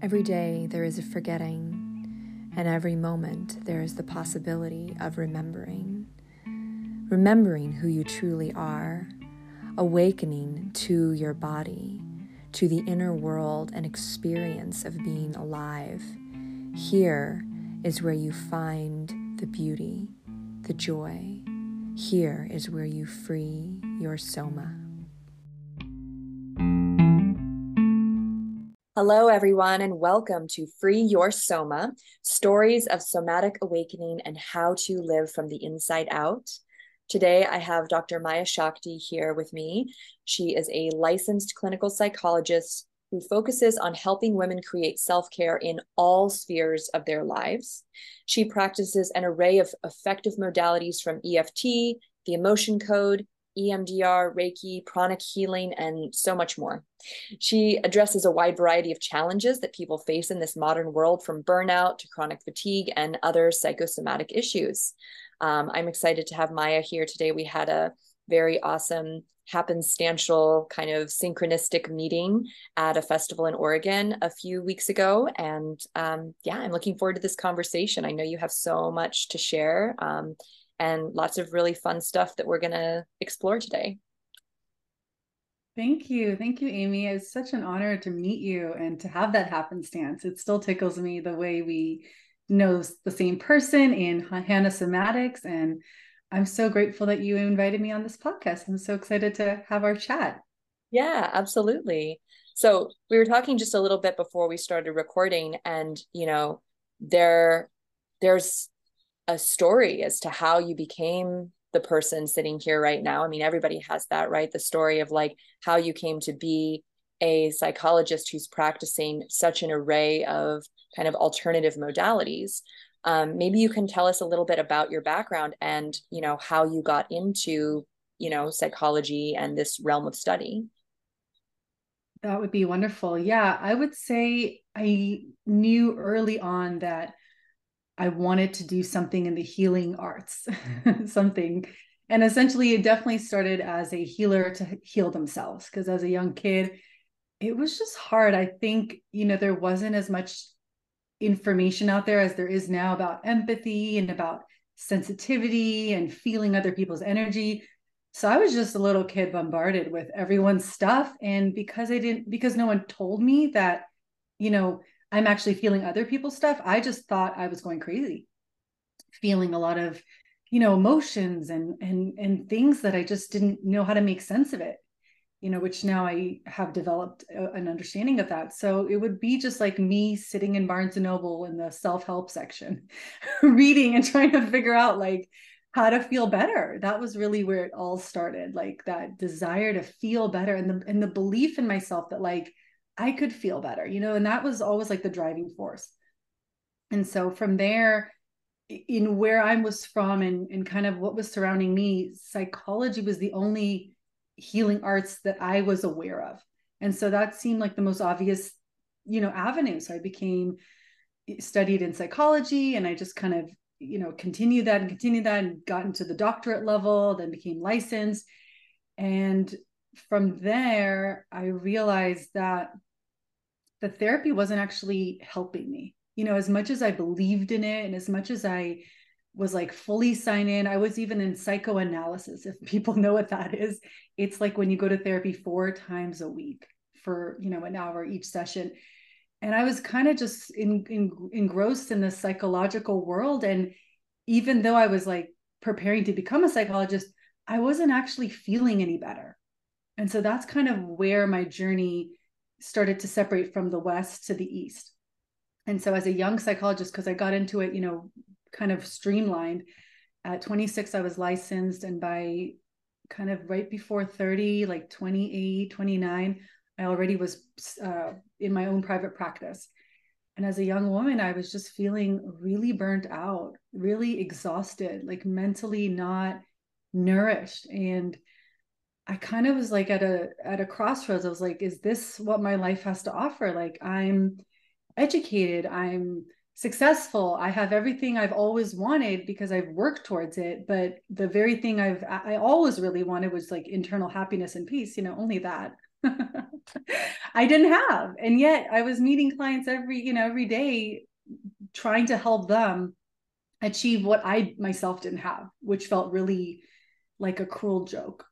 Every day there is a forgetting, and every moment there is the possibility of remembering. Remembering who you truly are, awakening to your body, to the inner world and experience of being alive. Here is where you find the beauty, the joy. Here is where you free your soma. Hello, everyone, and welcome to Free Your Soma, Stories of Somatic Awakening and How to Live from the Inside Out. Today, I have Dr. Maya Shakti here with me. She is a licensed clinical psychologist who focuses on helping women create self-care in all spheres of their lives. She practices an array of effective modalities from EFT, the emotion code, EMDR, Reiki, pranic healing, and so much more. She addresses a wide variety of challenges that people face in this modern world, from burnout to chronic fatigue and other psychosomatic issues. I'm excited to have Maya here today. We had a very awesome happenstantial kind of synchronistic meeting at a festival in Oregon a few weeks ago. And I'm looking forward to this conversation. I know you have so much to share. And lots of really fun stuff that we're going to explore today. Thank you. Thank you, Amy. It's such an honor to meet you and to have that happenstance. It still tickles me the way we know the same person in Hannah Somatics. And I'm so grateful that you invited me on this podcast. I'm so excited to have our chat. Yeah, absolutely. So we were talking just a little bit before we started recording, and there's a story as to how you became the person sitting here right now. I mean, everybody has that, right? The story of like how you came to be a psychologist who's practicing such an array of kind of alternative modalities. Maybe you can tell us a little bit about your background and, how you got into, psychology and this realm of study. That would be wonderful. Yeah, I would say I knew early on that I wanted to do something in the healing arts, something. And essentially, it definitely started as a healer to heal themselves. Because as a young kid, it was just hard. I think, there wasn't as much information out there as there is now about empathy and about sensitivity and feeling other people's energy. So I was just a little kid bombarded with everyone's stuff. And because no one told me that, I'm actually feeling other people's stuff, I just thought I was going crazy, feeling a lot of, emotions and things that I just didn't know how to make sense of it, which now I have developed an understanding of that. So it would be just like me sitting in Barnes and Noble in the self-help section, reading and trying to figure out like how to feel better. That was really where it all started, like that desire to feel better and the belief in myself that like I could feel better, and that was always like the driving force. And so from there, in where I was from and kind of what was surrounding me, psychology was the only healing arts that I was aware of. And so that seemed like the most obvious, avenue. So I studied in psychology, and I just kind of, continued that and got into the doctorate level, then became licensed. And from there, I realized that the therapy wasn't actually helping me. As much as I believed in it and as much as I was like fully signed in, I was even in psychoanalysis, if people know what that is. It's like when you go to therapy 4 times a week for, an hour each session. And I was kind of just engrossed in the psychological world. And even though I was like preparing to become a psychologist, I wasn't actually feeling any better. And so that's kind of where my journey started to separate from the West to the East. And so as a young psychologist, because I got into it, kind of streamlined, at 26, I was licensed. And by kind of right before 30, like 28, 29, I already was in my own private practice. And as a young woman, I was just feeling really burnt out, really exhausted, like mentally not nourished. And I kind of was like at a crossroads. I was like, is this what my life has to offer? Like, I'm educated, I'm successful, I have everything I've always wanted because I've worked towards it, but the very thing I always really wanted was like internal happiness and peace, only that. I didn't have. And yet I was meeting clients every day, trying to help them achieve what I myself didn't have, which felt really like a cruel joke.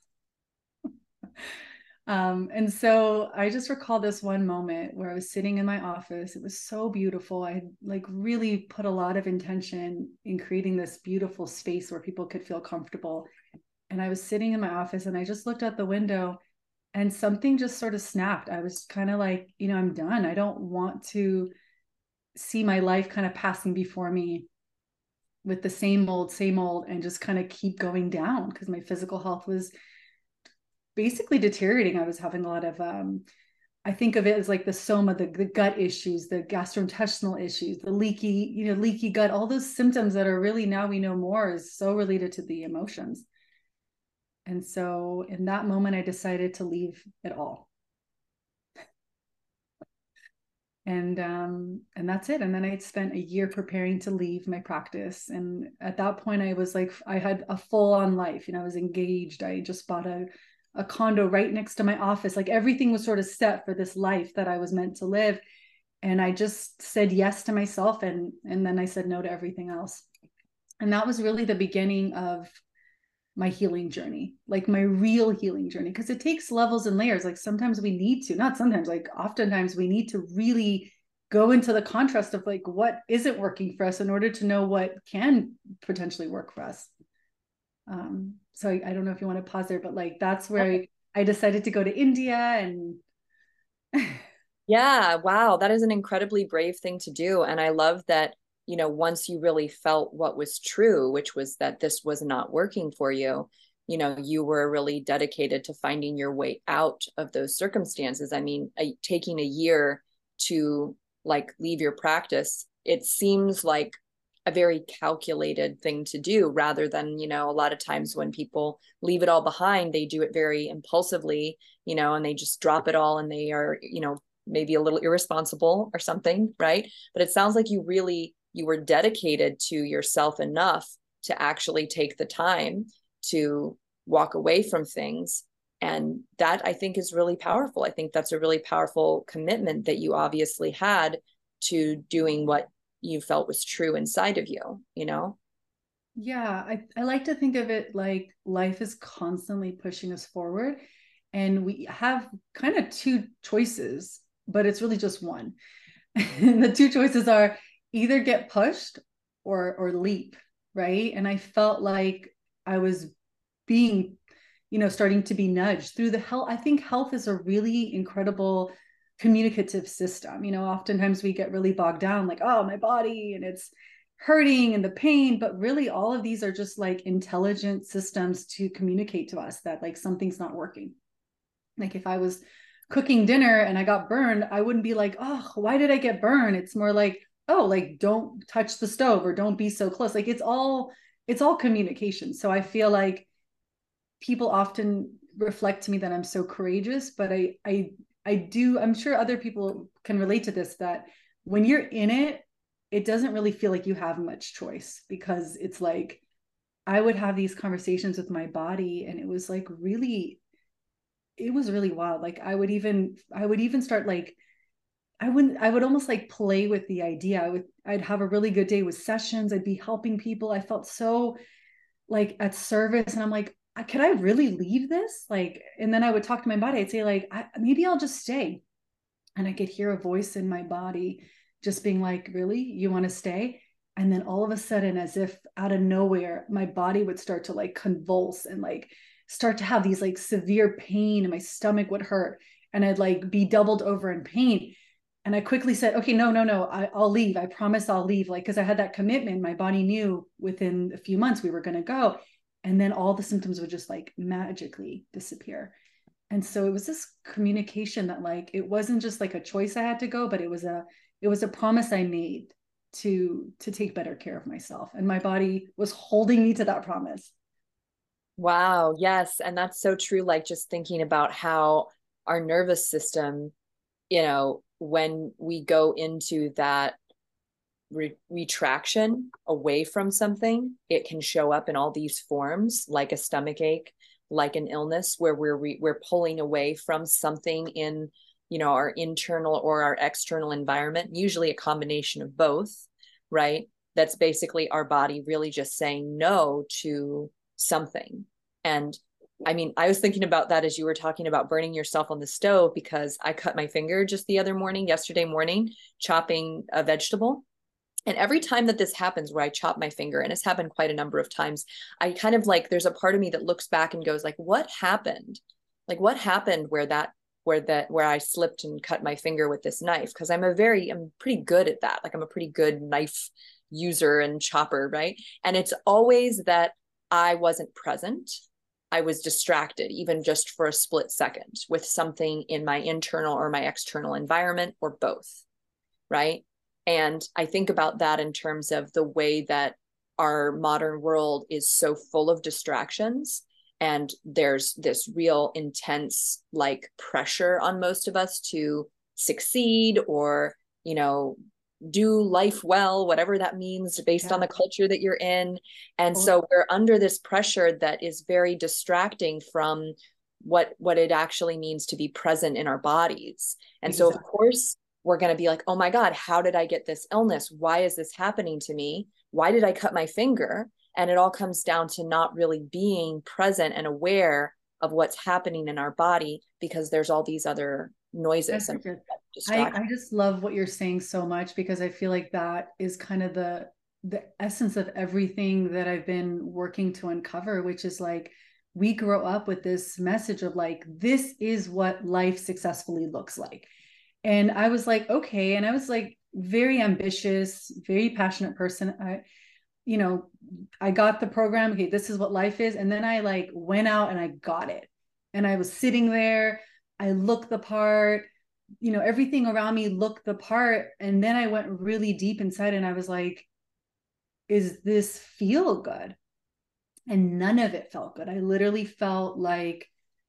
And so I just recall this one moment where I was sitting in my office. It was so beautiful. I had like really put a lot of intention in creating this beautiful space where people could feel comfortable. And I was sitting in my office and I just looked out the window and something just sort of snapped. I was kind of like, I'm done. I don't want to see my life kind of passing before me with the same old, and just kind of keep going down because my physical health was basically deteriorating. I was having a lot of, I think of it as like the soma, the gut issues, the gastrointestinal issues, the leaky gut, all those symptoms that are really, now we know more, is so related to the emotions. And so in that moment, I decided to leave it all. And that's it. And then I spent a year preparing to leave my practice. And at that point, I was like, I had a full-on life. I was engaged. I just bought a condo right next to my office. Like everything was sort of set for this life that I was meant to live. And I just said yes to myself, and then I said no to everything else. And that was really the beginning of my healing journey, like my real healing journey, because it takes levels and layers. Like sometimes we need to, not sometimes, like oftentimes we need to really go into the contrast of like what isn't working for us in order to know what can potentially work for us. So I don't know if you want to pause there, but like that's where I decided to go to India. And Yeah, wow, that is an incredibly brave thing to do. And I love that, once you really felt what was true, which was that this was not working for you, you were really dedicated to finding your way out of those circumstances. I mean, taking a year to like leave your practice, it seems like a very calculated thing to do rather than, a lot of times when people leave it all behind, they do it very impulsively, and they just drop it all and they are, maybe a little irresponsible or something, right? But it sounds like you were dedicated to yourself enough to actually take the time to walk away from things. And that I think is really powerful. I think that's a really powerful commitment that you obviously had to doing what you felt was true inside of you. Yeah, I like to think of it like life is constantly pushing us forward, and we have kind of two choices, but it's really just one. And the two choices are either get pushed or leap, right? And I felt like I was being, starting to be nudged through the health. I think health is a really incredible communicative system. Oftentimes we get really bogged down, like, oh, my body and it's hurting and the pain, but really all of these are just like intelligent systems to communicate to us that like something's not working. Like if I was cooking dinner and I got burned, I wouldn't be like, oh, why did I get burned? It's more like, oh, like don't touch the stove or don't be so close. Like it's all communication. So I feel like people often reflect to me that I'm so courageous, but I do, I'm sure other people can relate to this, that when you're in it, it doesn't really feel like you have much choice, because it's like I would have these conversations with my body and it was like really, it was really wild. Like I would even start like I would almost like play with the idea. I'd have a really good day with sessions. I'd be helping people. I felt so like at service, and I'm like, could I really leave this? Like, and then I would talk to my body. I'd say like, maybe I'll just stay. And I could hear a voice in my body just being like, really, you want to stay? And then all of a sudden, as if out of nowhere, my body would start to like convulse and like start to have these like severe pain, and my stomach would hurt and I'd like be doubled over in pain. And I quickly said, okay, no, I'll leave. I promise I'll leave. Like, cause I had that commitment. My body knew within a few months we were going to go. And then all the symptoms would just like magically disappear. And so it was this communication that like, it wasn't just like a choice I had to go, but it was a promise I made to take better care of myself. And my body was holding me to that promise. Wow, yes. And that's so true. Like just thinking about how our nervous system, when we go into that retraction away from something, it can show up in all these forms, like a stomach ache, like an illness where we're pulling away from something in, our internal or our external environment, usually a combination of both, right? That's basically our body really just saying no to something. And I mean, I was thinking about that as you were talking about burning yourself on the stove, because I cut my finger just yesterday morning, chopping a vegetable. And every time that this happens where I chop my finger, and it's happened quite a number of times, I kind of like, there's a part of me that looks back and goes like, what happened? Like what happened where I slipped and cut my finger with this knife? Because I'm pretty good at that. Like I'm a pretty good knife user and chopper, right? And it's always that I wasn't present. I was distracted, even just for a split second, with something in my internal or my external environment, or both, right? And I think about that in terms of the way that our modern world is so full of distractions. And there's this real intense like pressure on most of us to succeed, or, do life well, whatever that means based on the culture that you're in. And so we're under this pressure that is very distracting from what it actually means to be present in our bodies. And so of course we're going to be like, oh my God, how did I get this illness? Why is this happening to me? Why did I cut my finger? And it all comes down to not really being present and aware of what's happening in our body, because there's all these other noises and I just love what you're saying so much, because I feel like that is kind of the essence of everything that I've been working to uncover, which is like, we grow up with this message of like, this is what life successfully looks like. And I was like, okay. And I was like, very ambitious, very passionate person. I got the program. Okay, this is what life is. And then I like went out and I got it. And I was sitting there. I looked the part, everything around me looked the part. And then I went really deep inside and I was like, is this feel good? And none of it felt good. I literally felt like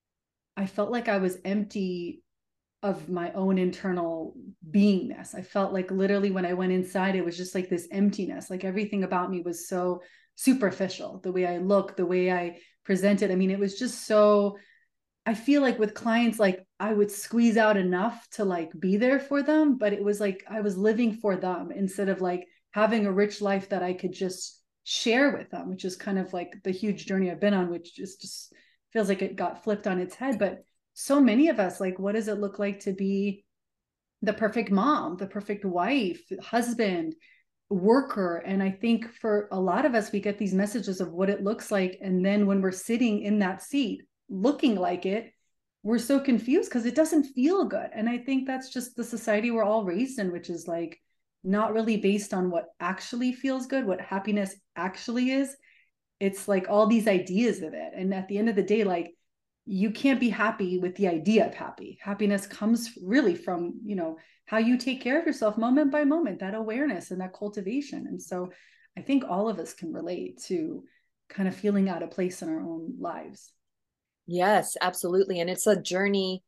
I was empty of my own internal beingness. I felt like literally when I went inside, it was just like this emptiness. Like everything about me was so superficial. The way I look, the way I presented. I mean, it was just so, I feel like with clients, like I would squeeze out enough to like be there for them, but it was like I was living for them instead of like having a rich life that I could just share with them, which is kind of like the huge journey I've been on, which just feels like it got flipped on its head. But so many of us, like, what does it look like to be the perfect mom, the perfect wife, husband, worker? And I think for a lot of us, we get these messages of what it looks like. And then when we're sitting in that seat, looking like it, we're so confused because it doesn't feel good. And I think that's just the society we're all raised in, which is like not really based on what actually feels good, what happiness actually is. It's like all these ideas of it. And at the end of the day, like, you can't be happy with the idea of happy. Happiness comes really from, how you take care of yourself moment by moment, that awareness and that cultivation. And so I think all of us can relate to kind of feeling out of place in our own lives. Yes, absolutely. And it's a journey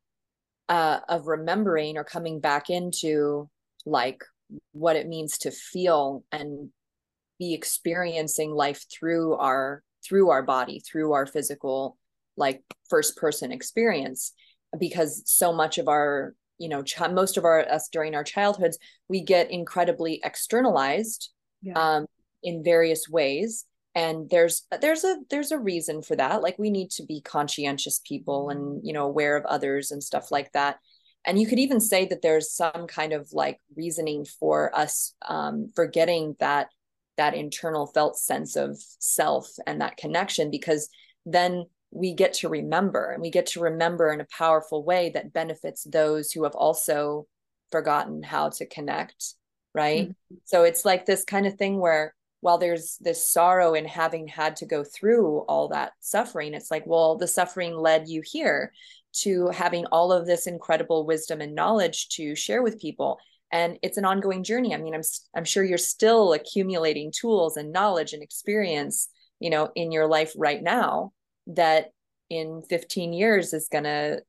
of remembering or coming back into like what it means to feel and be experiencing life through our body, through our physical, like first person experience. Because so much of our, most of us during our childhoods, we get incredibly externalized, yeah, in various ways. And there's a reason for that. Like we need to be conscientious people and, aware of others and stuff like that. And you could even say that there's some kind of like reasoning for us forgetting that internal felt sense of self and that connection, because then we get to remember, and we get to remember in a powerful way that benefits those who have also forgotten how to connect, right? Mm-hmm. So it's like this kind of thing where while there's this sorrow in having had to go through all that suffering, it's like, well, the suffering led you here to having all of this incredible wisdom and knowledge to share with people. And it's an ongoing journey. I mean, I'm sure you're still accumulating tools and knowledge and experience, in your life right now, that in 15 years is gonna,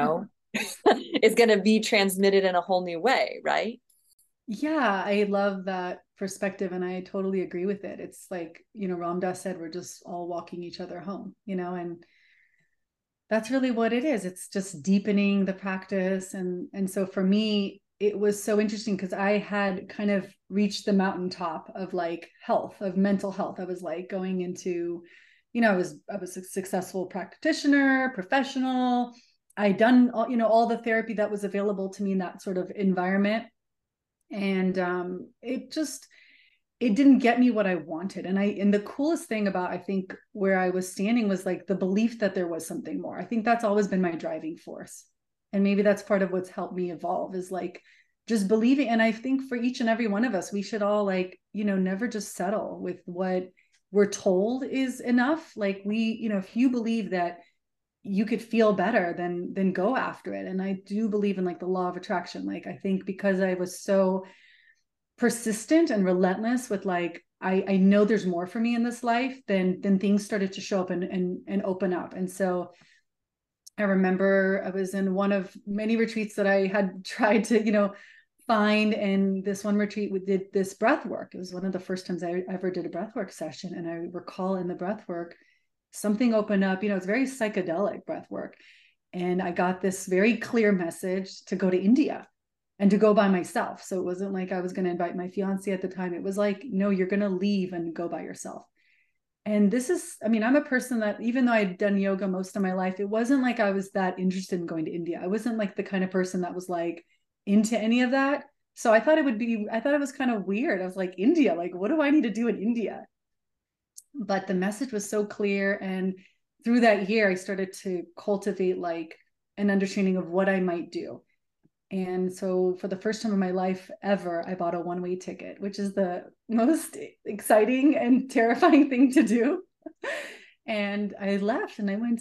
is gonna be transmitted in a whole new way, right? Yeah, I love that perspective, and I totally agree with it. It's like, Ram Dass said, we're just all walking each other home, and That's really what it is. It's just deepening the practice. And so for me, it was so interesting because I had kind of reached the mountaintop of like health, of mental health. I was like going into, I was a successful practitioner, professional. I'd done all, all the therapy that was available to me in that sort of environment. And it didn't get me what I wanted. And the coolest thing about, I think, where I was standing was like the belief that there was something more. I think that's always been my driving force. And maybe that's part of what's helped me evolve, is like just believing. And I think for each and every one of us, we should all like, never just settle with what we're told is enough. Like if you believe that you could feel better, then go after it. And I do believe in like the law of attraction. Like, I think because I was so persistent and relentless with like, I know there's more for me in this life, then things started to show up and open up. And so I remember I was in one of many retreats that I had tried to, find. And this one retreat, we did this breath work. It was one of the first times I ever did a breath work session. And I recall in the breath work, something opened up, it's very psychedelic breath work. And I got this very clear message to go to India and to go by myself. So it wasn't like I was going to invite my fiance at the time. It was like, no, you're going to leave and go by yourself. And this is, I'm a person that, even though I'd done yoga most of my life, it wasn't like I was that interested in going to India. I wasn't like the kind of person that was like into any of that. So I thought it was kind of weird. I was like, India, like, what do I need to do in India? But the message was so clear. And through that year, I started to cultivate like an understanding of what I might do. And so for the first time in my life ever, I bought a one-way ticket, which is the most exciting and terrifying thing to do. And I left and I went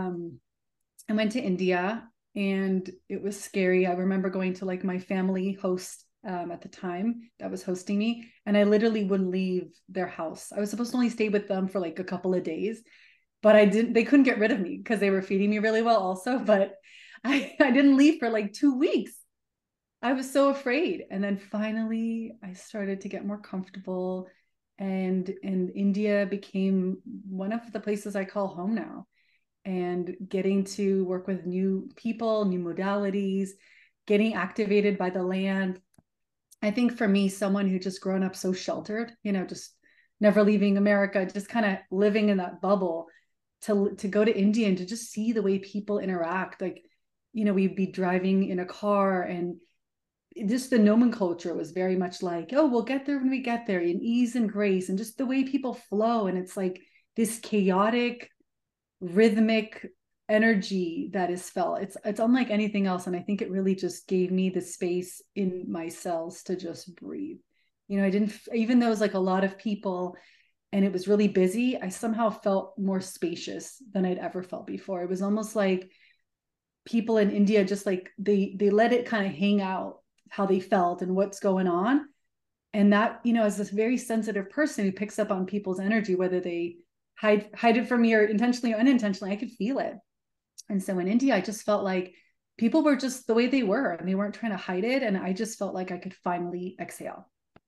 to India, and it was scary. I remember going to like my family host at the time that was hosting me, and I literally wouldn't leave their house. I was supposed to only stay with them for like a couple of days, but they couldn't get rid of me because they were feeding me really well also. But I didn't leave for like 2 weeks. I was so afraid. And then finally I started to get more comfortable, and India became one of the places I call home now. And getting to work with new people, new modalities, getting activated by the land. I think for me, someone who just grown up so sheltered, just never leaving America, just kind of living in that bubble, to go to India and to just see the way people interact. Like, we'd be driving in a car, and just the nomenclature was very much like, oh, we'll get there when we get there, in ease and grace, and just the way people flow. And it's like this chaotic, rhythmic energy that is felt. It's unlike anything else. And I think it really just gave me the space in my cells to just breathe. I didn't, even though it was like a lot of people and it was really busy, I somehow felt more spacious than I'd ever felt before. It was almost like people in India just like they let it kind of hang out how they felt and what's going on. And that, as this very sensitive person who picks up on people's energy, whether they hide it from me or intentionally or unintentionally, I could feel it. And so in India, I just felt like people were just the way they were, and they weren't trying to hide it. And I just felt like I could finally exhale.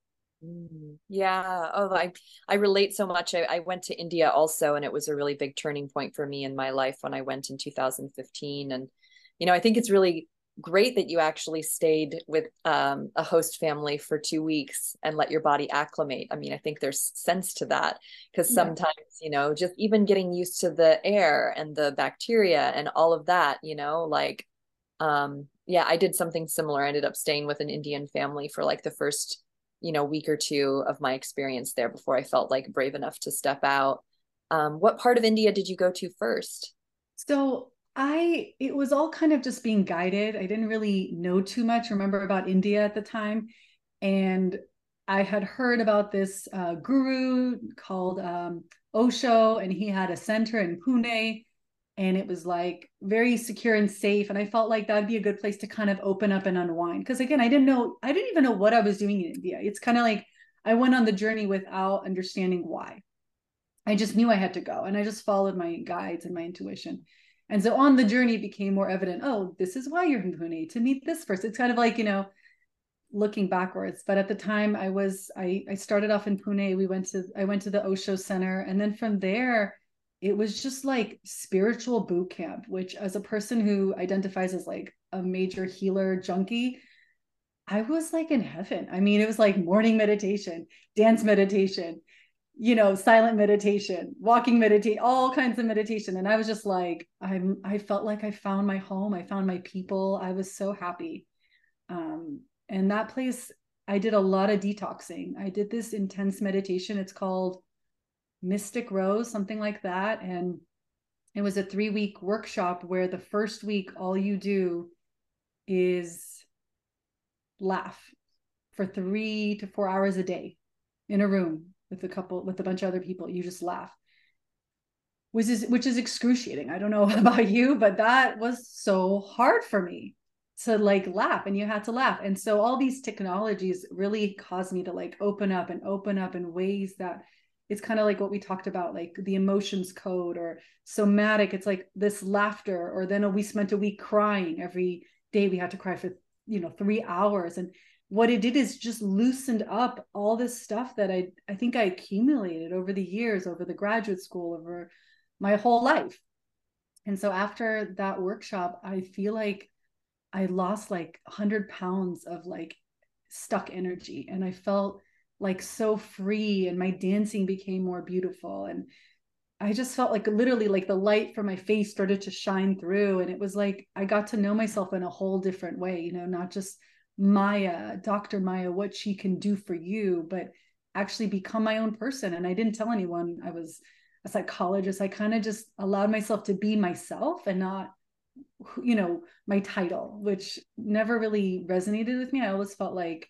Yeah. Oh, I relate so much. I went to India also, and it was a really big turning point for me in my life when I went in 2015. And, I think it's really great that you actually stayed with a host family for 2 weeks and let your body acclimate. I think there's sense to that, because sometimes, just even getting used to the air and the bacteria and all of that, like, yeah, I did something similar. I ended up staying with an Indian family for like the first, week or two of my experience there before I felt like brave enough to step out. What part of India did you go to first? So it was all kind of just being guided. I didn't really know too much, remember, about India at the time. And I had heard about this guru called Osho, and he had a center in Pune, and it was like very secure and safe. And I felt like that'd be a good place to kind of open up and unwind. Because again, I didn't even know what I was doing in India. It's kind of like I went on the journey without understanding why. I just knew I had to go, and I just followed my guides and my intuition. And so on the journey it became more evident, oh, this is why you're in Pune, to meet this person. It's kind of like, looking backwards. But at the time I started off in Pune. I went to the Osho Center. And then from there, it was just like spiritual boot camp, which as a person who identifies as like a major healer junkie, I was like in heaven. I mean, it was like morning meditation, dance meditation, silent meditation, walking meditate, all kinds of meditation. And I was just like, I felt like I found my home. I found my people. I was so happy. And that place, I did a lot of detoxing. I did this intense meditation. It's called Mystic Rose, something like that. And it was a 3-week workshop where the first week, all you do is laugh for 3 to 4 hours a day in a room with a bunch of other people. You just laugh, which is excruciating. I don't know about you, but that was so hard for me to like laugh, and you had to laugh. And so all these technologies really caused me to like open up in ways that it's kind of like what we talked about, like the emotions code or somatic. It's like this laughter, or then we spent a week crying every day. We had to cry for 3 hours. And what it did is just loosened up all this stuff that I think I accumulated over the years, over the graduate school, over my whole life. And so after that workshop, I feel like I lost like 100 pounds of like stuck energy, and I felt like so free, and my dancing became more beautiful. And I just felt like literally like the light from my face started to shine through. And it was like I got to know myself in a whole different way, not just Maya, Dr. Maya, what she can do for you, but actually become my own person. And I didn't tell anyone I was a psychologist. I kind of just allowed myself to be myself and not, my title, which never really resonated with me. I always felt like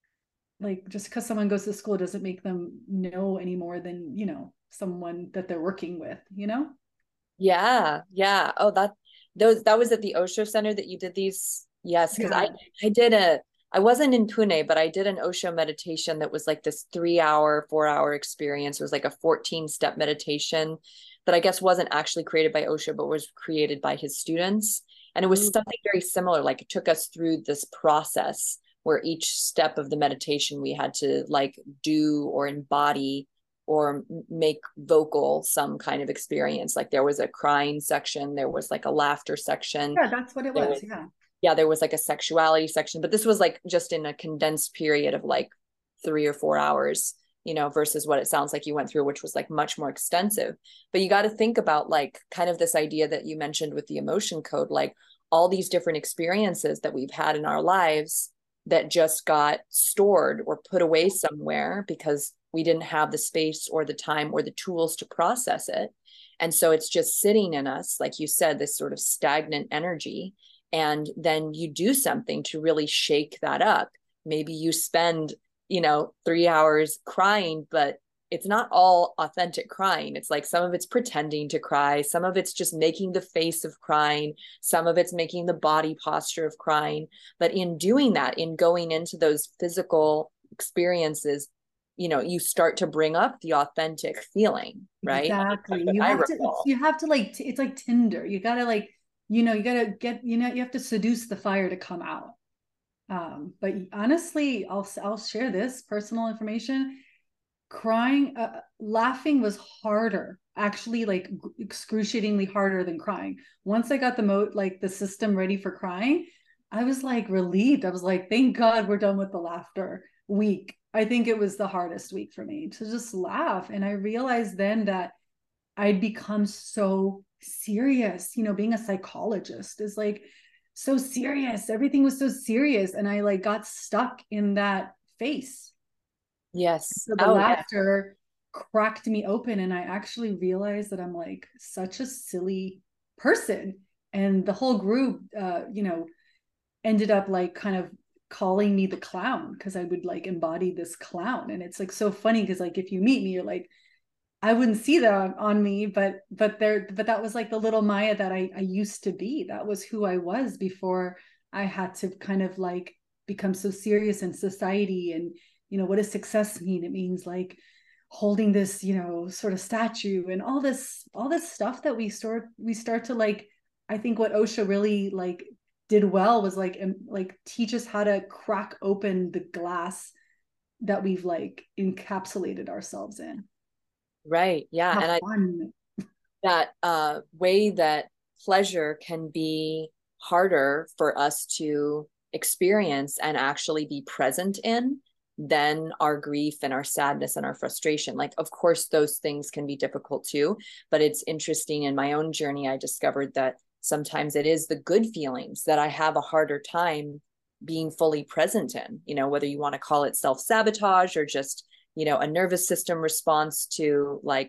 just because someone goes to school doesn't make them know any more than, someone that they're working with. Yeah, yeah. Oh, that was at the Osho Center that you did these. Yes, because Yeah. I wasn't in Pune, but I did an Osho meditation that was like this 3 hour, 4 hour experience. It was like a 14-step meditation that I guess wasn't actually created by Osho, but was created by his students. And it was Ooh. something very similar. Like it took us through this process where each step of the meditation we had to like do or embody or make vocal some kind of experience. Like there was a crying section, there was like a laughter section, Yeah, that's what it there was. was, Yeah. yeah, there was like a sexuality section, but this was like just in a condensed period of like 3 or 4 hours, versus what it sounds like you went through, which was like much more extensive. But you got to think about like kind of this idea that you mentioned with the emotion code, like all these different experiences that we've had in our lives that just got stored or put away somewhere because we didn't have the space or the time or the tools to process it. And so it's just sitting in us, like you said, this sort of stagnant energy. And then you do something to really shake that up. Maybe you spend, 3 hours crying, but it's not all authentic crying. It's like some of it's pretending to cry, some of it's just making the face of crying, some of it's making the body posture of crying. But in doing that, in going into those physical experiences, you start to bring up the authentic feeling, right? Exactly. What You I have to, recall. you have to like, it's like Tinder. You gotta like, you gotta get, you have to seduce the fire to come out. But honestly, I'll share this personal information. Crying, laughing was harder, actually, like excruciatingly harder than crying. Once I got like the system ready for crying, I was like relieved. I was like, thank God we're done with the laughter week. I think it was the hardest week for me to just laugh. And I realized then that I'd become so serious. Being a psychologist is like so serious. Everything was so serious. And I like got stuck in that face. Yes. So the Oh, yeah. laughter cracked me open, and I actually realized that I'm like such a silly person. And the whole group, ended up like kind of calling me the clown because I would like embody this clown. And it's like so funny because like if you meet me, you're like, I wouldn't see that on me, but that was like the little Maya that I used to be. That was who I was before I had to kind of like become so serious in society. And what does success mean? It means like holding this, sort of statue and all this stuff that we start to like. I think what Osho really like did well was like teach us how to crack open the glass that we've like encapsulated ourselves in. Right. Yeah. Have And fun. that way that pleasure can be harder for us to experience and actually be present in than our grief and our sadness and our frustration. Like, of course, those things can be difficult too, but it's interesting. In my own journey, I discovered that sometimes it is the good feelings that I have a harder time being fully present in, whether you want to call it self-sabotage or just, a nervous system response to, like,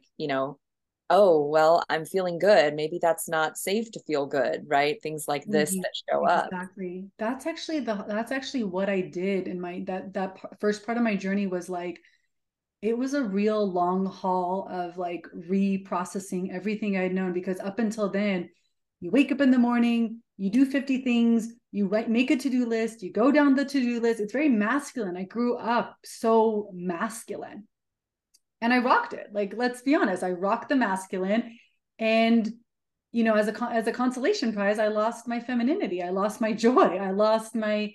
oh, well, I'm feeling good. Maybe that's not safe to feel good, right? Things like this Mhm. that show up. Exactly. That's actually what I did in my first part of my journey was like it was a real long haul of like reprocessing everything I'd known, because up until then, you wake up in the morning, you do 50 things, you make a to-do list, you go down the to-do list. It's very masculine. I grew up so masculine and I rocked it. Like, let's be honest, I rocked the masculine. And, as a consolation prize, I lost my femininity. I lost my joy. I lost my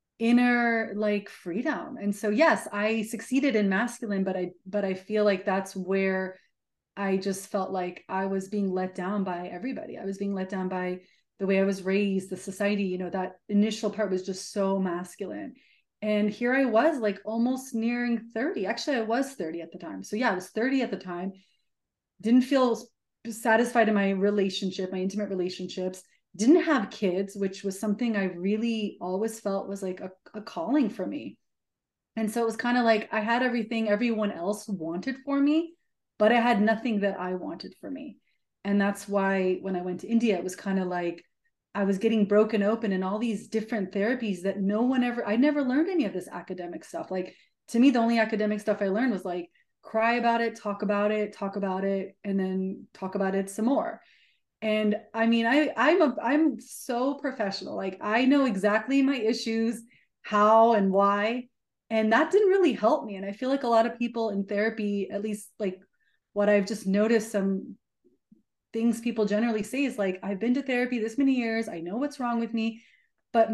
inner like freedom. And so, yes, I succeeded in masculine, but I feel like that's where I just felt like I was being let down by everybody. I was being let down by the way I was raised, the society, that initial part was just so masculine. And here I was like almost nearing 30. Actually, I was 30 at the time. So yeah, I was 30 at the time. Didn't feel satisfied in my relationship, my intimate relationships. Didn't have kids, which was something I really always felt was like a calling for me. And so it was kind of like I had everything everyone else wanted for me, but I had nothing that I wanted for me. And that's why when I went to India, it was kind of like I was getting broken open in all these different therapies that I never learned any of this academic stuff. Like, to me, the only academic stuff I learned was like cry about it, talk about it, and then talk about it some more. And I mean, I'm so professional. Like, I know exactly my issues, how and why. And that didn't really help me. And I feel like a lot of people in therapy, at least like what I've just noticed, some things people generally say is like, I've been to therapy this many years, I know what's wrong with me. But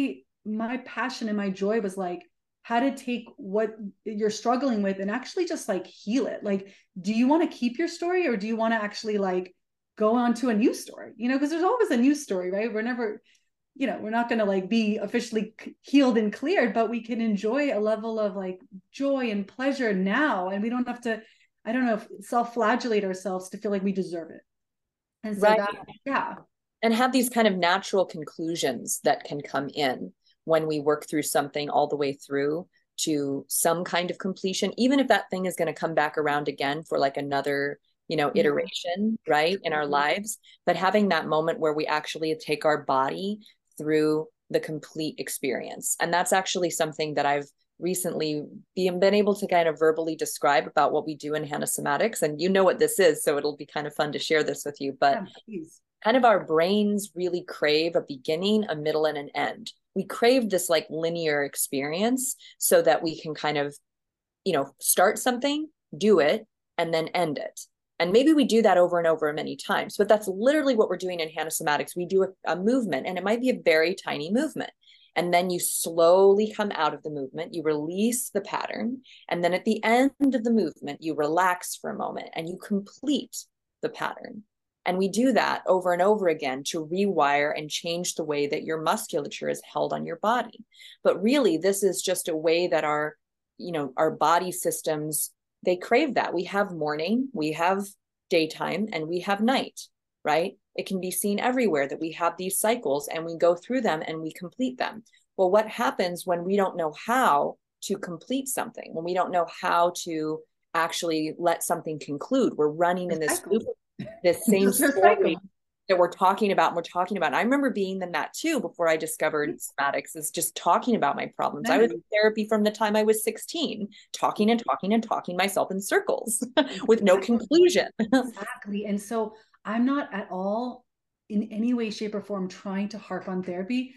my passion and my joy was like how to take what you're struggling with and actually just like heal it. Like, do you want to keep your story, or do you want to actually like go on to a new story? Because there's always a new story, right? We're never, we're not going to like be officially healed and cleared, but we can enjoy a level of like joy and pleasure now, and we don't have to, I don't know, self-flagellate ourselves to feel like we deserve it. And so Right. that, yeah. And have these kind of natural conclusions that can come in when we work through something all the way through to some kind of completion, even if that thing is going to come back around again for like another, iteration, right, in our lives. But having that moment where we actually take our body through the complete experience. And that's actually something that I've recently been able to kind of verbally describe about what we do in Hana Somatics. And you know what this is, so it'll be kind of fun to share this with you. But Yeah, kind of our brains really crave a beginning, a middle, and an end. We crave this like linear experience so that we can kind of, start something, do it, and then end it. And maybe we do that over and over many times, but that's literally what we're doing in Hana Somatics. We do a movement, and it might be a very tiny movement. And then you slowly come out of the movement, you release the pattern. And then at the end of the movement, you relax for a moment and you complete the pattern. And we do that over and over again to rewire and change the way that your musculature is held on your body. But really, this is just a way that our body systems, they crave that. We have morning, we have daytime, and we have night, right? It can be seen everywhere that we have these cycles and we go through them and we complete them. Well, what happens when we don't know how to complete something, when we don't know how to actually let something conclude? We're running in this loop, this same story that we're talking about and we're talking about. And I remember being in that too before I discovered somatics, is just talking about my problems. I was in therapy from the time I was 16, talking and talking and talking myself in circles with no conclusion. Exactly. And so I'm not at all in any way, shape, or form trying to harp on therapy.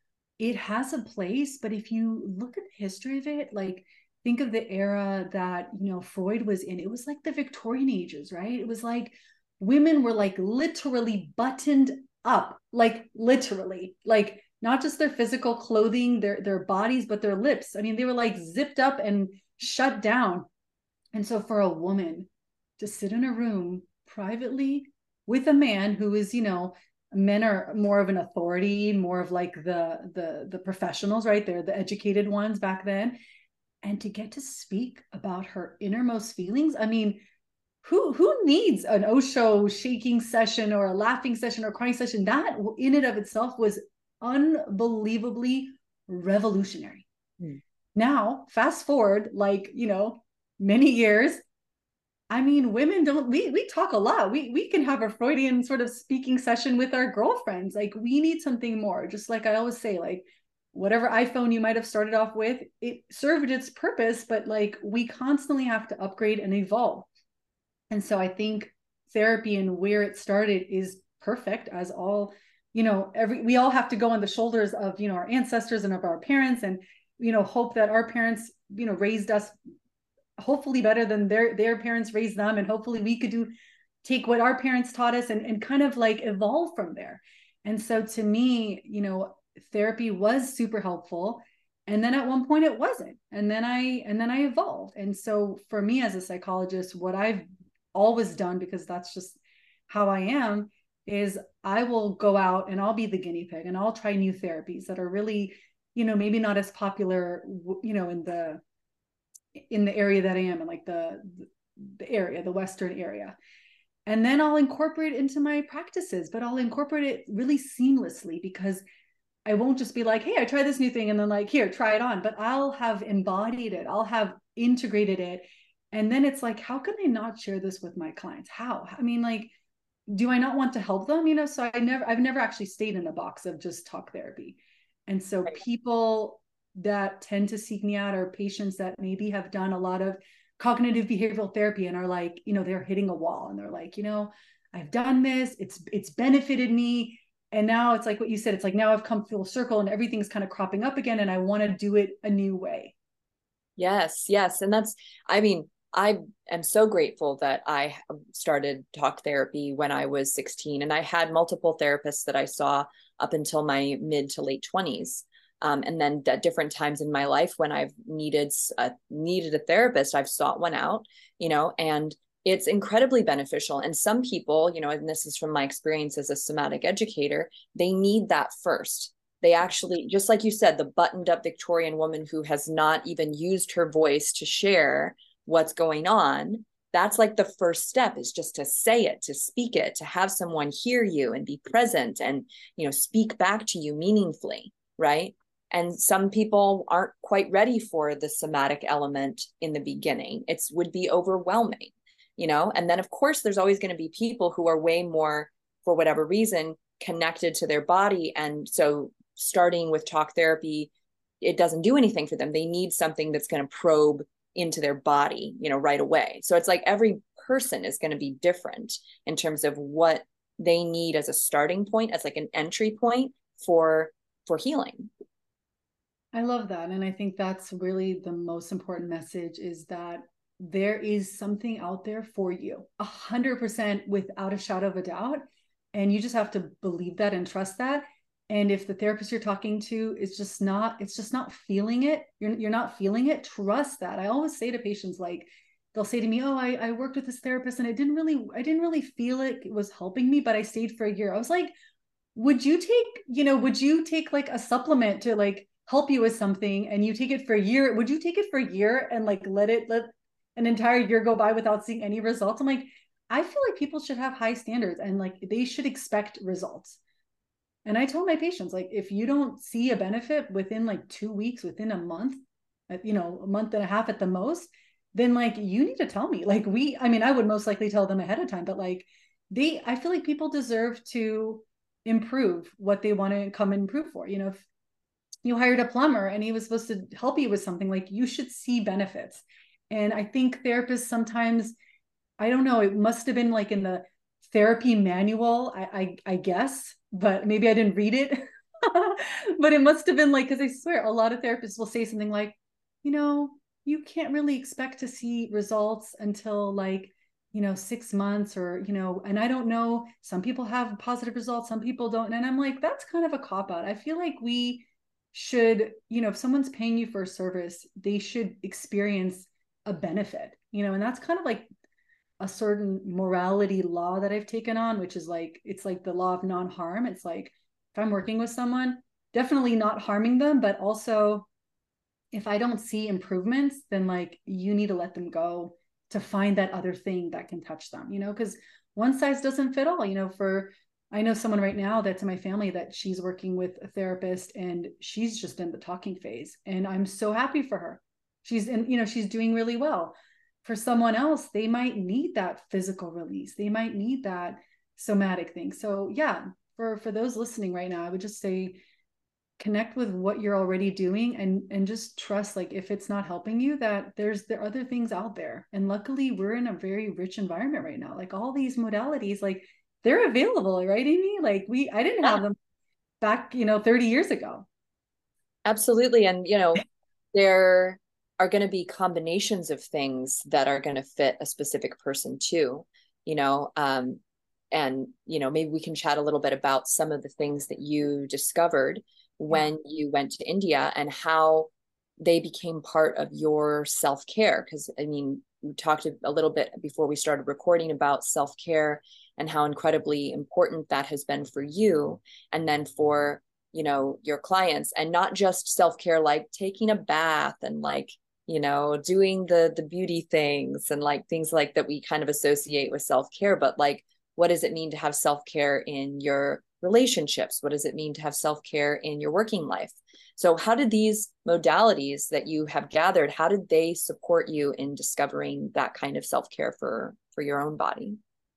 It has a place, but if you look at the history of it, like think of the era that, Freud was in, it was like the Victorian ages, right? It was like women were like literally buttoned up, like literally, like not just their physical clothing, their bodies, but their lips. I mean, they were like zipped up and shut down. And so for a woman to sit in a room privately with a man who is, men are more of an authority, more of like the professionals, right? They're the educated ones back then. And to get to speak about her innermost feelings, I mean, who needs an Osho shaking session or a laughing session or crying session? That in and of itself was unbelievably revolutionary. Mm. Now, fast forward, like, many years, I mean, women don't, we talk a lot. We can have a Freudian sort of speaking session with our girlfriends. Like, we need something more. Just like I always say, like, whatever iPhone you might have started off with, it served its purpose, but like, we constantly have to upgrade and evolve. And so I think therapy and where it started is perfect, as all, we all have to go on the shoulders of, our ancestors and of our parents, and, hope that our parents, raised us hopefully better than their parents raised them. And hopefully we could take what our parents taught us and kind of like evolve from there. And so to me, therapy was super helpful. And then at one point it wasn't. And then I evolved. And so for me as a psychologist, what I've always done, because that's just how I am, is I will go out and I'll be the guinea pig and I'll try new therapies that are really, maybe not as popular, in the area that I am in, like the area, the Western area. And then I'll incorporate it into my practices, but I'll incorporate it really seamlessly, because I won't just be like, hey, I tried this new thing and then like, here, try it on, but I'll have embodied it. I'll have integrated it. And then it's like, how can I not share this with my clients? How? I mean, like, do I not want to help them? So I've never actually stayed in a box of just talk therapy. And so people that tend to seek me out are patients that maybe have done a lot of cognitive behavioral therapy and are like, they're hitting a wall and they're like, I've done this, it's benefited me. And now it's like what you said, it's like, now I've come full circle and everything's kind of cropping up again and I want to do it a new way. Yes, yes. And I mean, I am so grateful that I started talk therapy when I was 16, and I had multiple therapists that I saw up until my mid to late 20s. And then at different times in my life when I've needed a therapist, I've sought one out, and it's incredibly beneficial. And some people, and this is from my experience as a somatic educator, they need that first. They actually, just like you said, the buttoned up Victorian woman who has not even used her voice to share what's going on. That's like the first step, is just to say it, to speak it, to have someone hear you and be present and, speak back to you meaningfully. Right. And some people aren't quite ready for the somatic element in the beginning. It would be overwhelming, and then of course there's always going to be people who are way more, for whatever reason, connected to their body. And so starting with talk therapy, it doesn't do anything for them. They need something that's going to probe into their body, right away. So it's like every person is going to be different in terms of what they need as a starting point, as like an entry point for healing. I love that. And I think that's really the most important message, is that there is something out there for you 100% without a shadow of a doubt. And you just have to believe that and trust that. And if the therapist you're talking to is just not, it's just not feeling it, you're not feeling it, trust that. I always say to patients, like, they'll say to me, oh, I worked with this therapist and I didn't really feel it was helping me, but I stayed for a year. I was like, would you take like a supplement to like help you with something and you take it for a year? Would you take it for a year and like let an entire year go by without seeing any results? I'm like, I feel like people should have high standards and like they should expect results. And I tell my patients, like, if you don't see a benefit within like 2 weeks, within a month, a month and a half at the most, then like you need to tell me. Like I would most likely tell them ahead of time, but like I feel like people deserve to improve what they want to come and improve for. If you hired a plumber and he was supposed to help you with something, like you should see benefits. And I think therapists sometimes, I don't know, it must have been like in the therapy manual, I guess, but maybe I didn't read it. But it must have been like, because I swear a lot of therapists will say something like, you can't really expect to see results until like 6 months, or and I don't know, some people have positive results, some people don't. And I'm like, that's kind of a cop out. I feel like we should, if someone's paying you for a service, they should experience a benefit, and that's kind of like a certain morality law that I've taken on, which is like, it's like the law of non-harm. It's like, if I'm working with someone, definitely not harming them, but also if I don't see improvements, then like you need to let them go to find that other thing that can touch them, because one size doesn't fit all, I know someone right now that's in my family that she's working with a therapist and she's just in the talking phase. And I'm so happy for her. She's doing really well. For someone else, they might need that physical release. They might need that somatic thing. So yeah, for those listening right now, I would just say connect with what you're already doing and just trust, like, if it's not helping you, that there are other things out there. And luckily we're in a very rich environment right now. Like all these modalities, like they're available, right, Amy? Like I didn't Yeah, have them back, 30 years ago. absolutely. And, there are going to be combinations of things that are going to fit a specific person too, you know, and, maybe we can chat a little bit about some of the things that you discovered Yeah. when you went to India and how they became part of your self-care. Because, I mean, we talked a little bit before we started recording about self-care and how incredibly important that has been for you. And then for, your clients, and not just self-care, like taking a bath and like, doing the beauty things and like things like that we kind of associate with self-care, but like, what does it mean to have self-care in your relationships? What does it mean to have self-care in your working life? So how did these modalities that you have gathered, how did they support you in discovering that kind of self-care for your own body?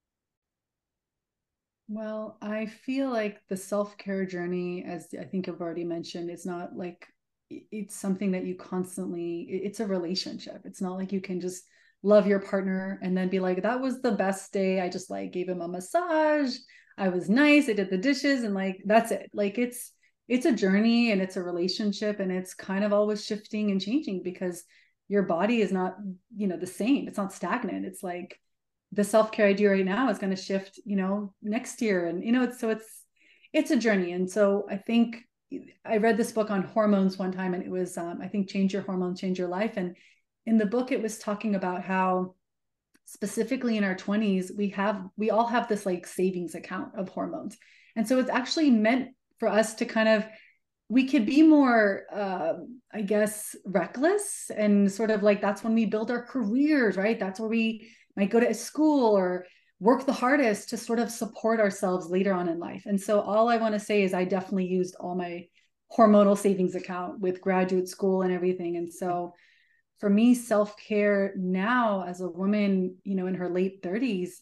Well, I feel like the self-care journey, as I think I've already mentioned, is not like it's something that you constantly, it's a relationship. It's not like you can just love your partner and then be like, that was the best day. I just like gave him a massage. I was nice. I did the dishes and like that's it. Like it's a journey and it's a relationship and it's kind of always shifting and changing because your body is not, the same. It's not stagnant. It's like the self-care I do right now is going to shift, next year. And, it's a journey. And so I think I read this book on hormones one time and it was, I think, Change Your Hormones, Change Your Life. And in the book, it was talking about how specifically in our 20s, we all have this like savings account of hormones. And so it's actually meant for us to kind of, we could be more, I guess, reckless and sort of like, that's when we build our careers, right? That's where we might go to school or work the hardest to sort of support ourselves later on in life. And so all I want to say is I definitely used all my hormonal savings account with graduate school and everything. And so for me, self-care now as a woman, in her late 30s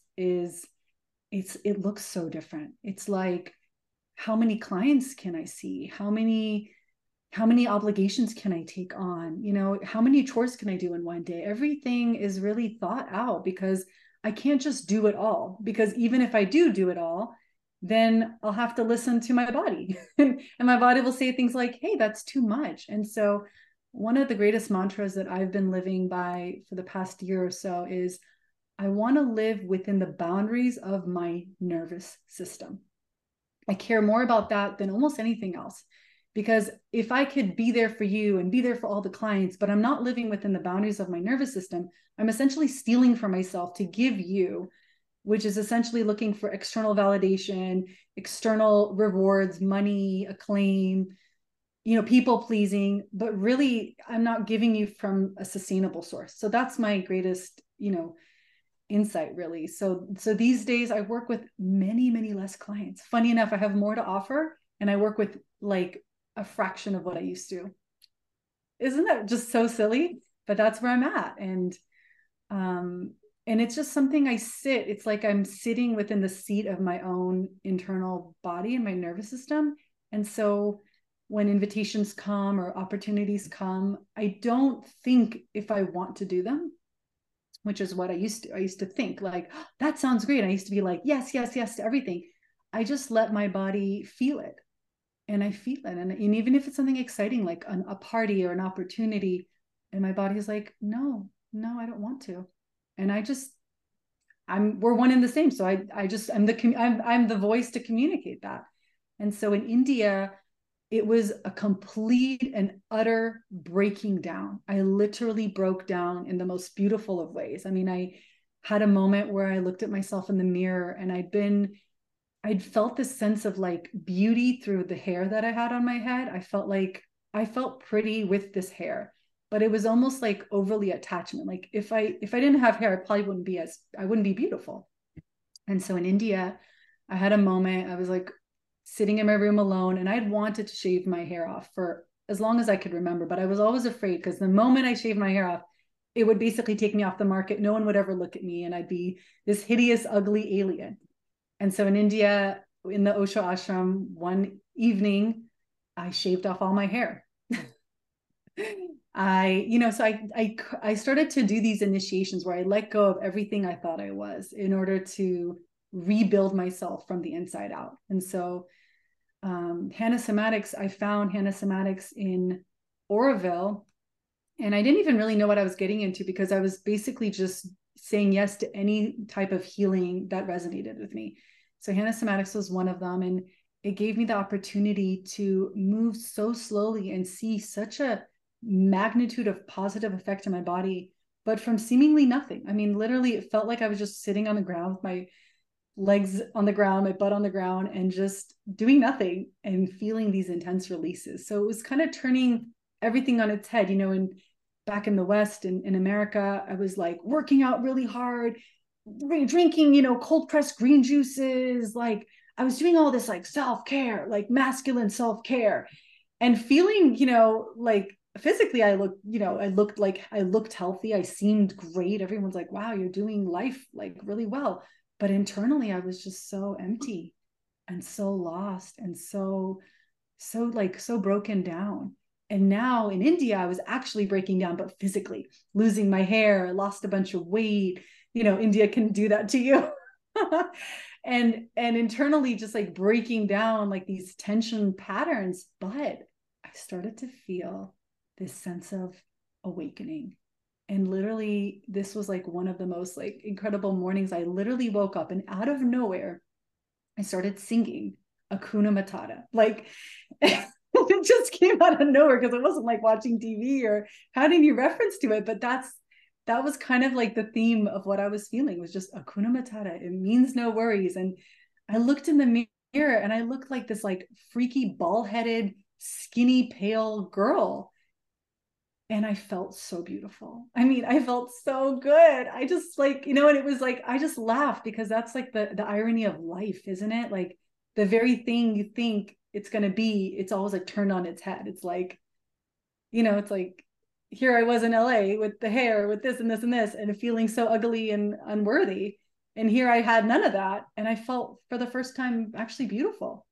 it looks so different. It's like, how many clients can I see? How many obligations can I take on? How many chores can I do in one day? Everything is really thought out because I can't just do it all. Because even if I do it all, then I'll have to listen to my body. And my body will say things like, hey, that's too much. And so one of the greatest mantras that I've been living by for the past year or so is I want to live within the boundaries of my nervous system. I care more about that than almost anything else. Because if I could be there for you and be there for all the clients, but I'm not living within the boundaries of my nervous system, I'm essentially stealing from myself to give you, which is essentially looking for external validation, external rewards, money, acclaim, people pleasing, but really I'm not giving you from a sustainable source. So that's my greatest, insight really. So these days I work with many less clients. Funny enough, I have more to offer and I work with like a fraction of what I used to. Isn't that just so silly? But that's where I'm at. And it's just something it's like I'm sitting within the seat of my own internal body and my nervous system. And so when invitations come or opportunities come, I don't think if I want to do them, which is what I used to think like, oh, that sounds great. I used to be like, yes, yes, yes to everything. I just let my body feel it. And I feel it. And even if it's something exciting, like a party or an opportunity, and my body is like, no, I don't want to. And we're one and the same. So I'm the voice to communicate that. And so in India, it was a complete and utter breaking down. I literally broke down in the most beautiful of ways. I mean, had a moment where I looked at myself in the mirror, and I'd felt this sense of like beauty through the hair that I had on my head. I felt pretty with this hair, but it was almost like overly attachment. Like if I didn't have hair, I wouldn't be beautiful. And so in India, I had a moment. I was like sitting in my room alone, and I'd wanted to shave my hair off for as long as I could remember, but I was always afraid because the moment I shaved my hair off, it would basically take me off the market. No one would ever look at me, and I'd be this hideous, ugly alien. And so in India, in the Osho ashram, one evening, I shaved off all my hair. I started to do these initiations where I let go of everything I thought I was in order to rebuild myself from the inside out. And so Hannah Somatics, I found Hannah Somatics in Oroville, and I didn't even really know what I was getting into because I was basically just saying yes to any type of healing that resonated with me. So Hannah Somatics was one of them, and it gave me the opportunity to move so slowly and see such a magnitude of positive effect in my body, but from seemingly nothing. I mean, literally, it felt like I was just sitting on the ground with my legs on the ground, my butt on the ground, and just doing nothing and feeling these intense releases. So it was kind of turning everything on its head. And back in the West, in America, I was like working out really hard, drinking, cold pressed green juices. Like I was doing all this like self-care, like masculine self-care, and feeling, like physically I looked healthy. I seemed great. Everyone's like, wow, you're doing life like really well. But internally I was just so empty and so lost and so broken down. And now in India, I was actually breaking down, but physically losing my hair, I lost a bunch of weight. India can do that to you. and internally just like breaking down like these tension patterns. But I started to feel this sense of awakening. And literally, this was like one of the most like incredible mornings. I literally woke up and out of nowhere, I started singing Akuna Matata. Like it just came out of nowhere because it wasn't like watching TV or had any reference to it. But that was kind of like the theme of what I was feeling, was just Akuna Matata. It means no worries. And I looked in the mirror and I looked like this like freaky bald-headed, skinny, pale girl. And I felt so beautiful. I mean, I felt so good. I just like, and it was like, I just laughed because that's like the irony of life, isn't it? Like the very thing you think it's going to be, it's always like turned on its head. It's like, it's like, here I was in LA with the hair, with this and this and this, and feeling so ugly and unworthy. And here I had none of that. And I felt for the first time actually beautiful.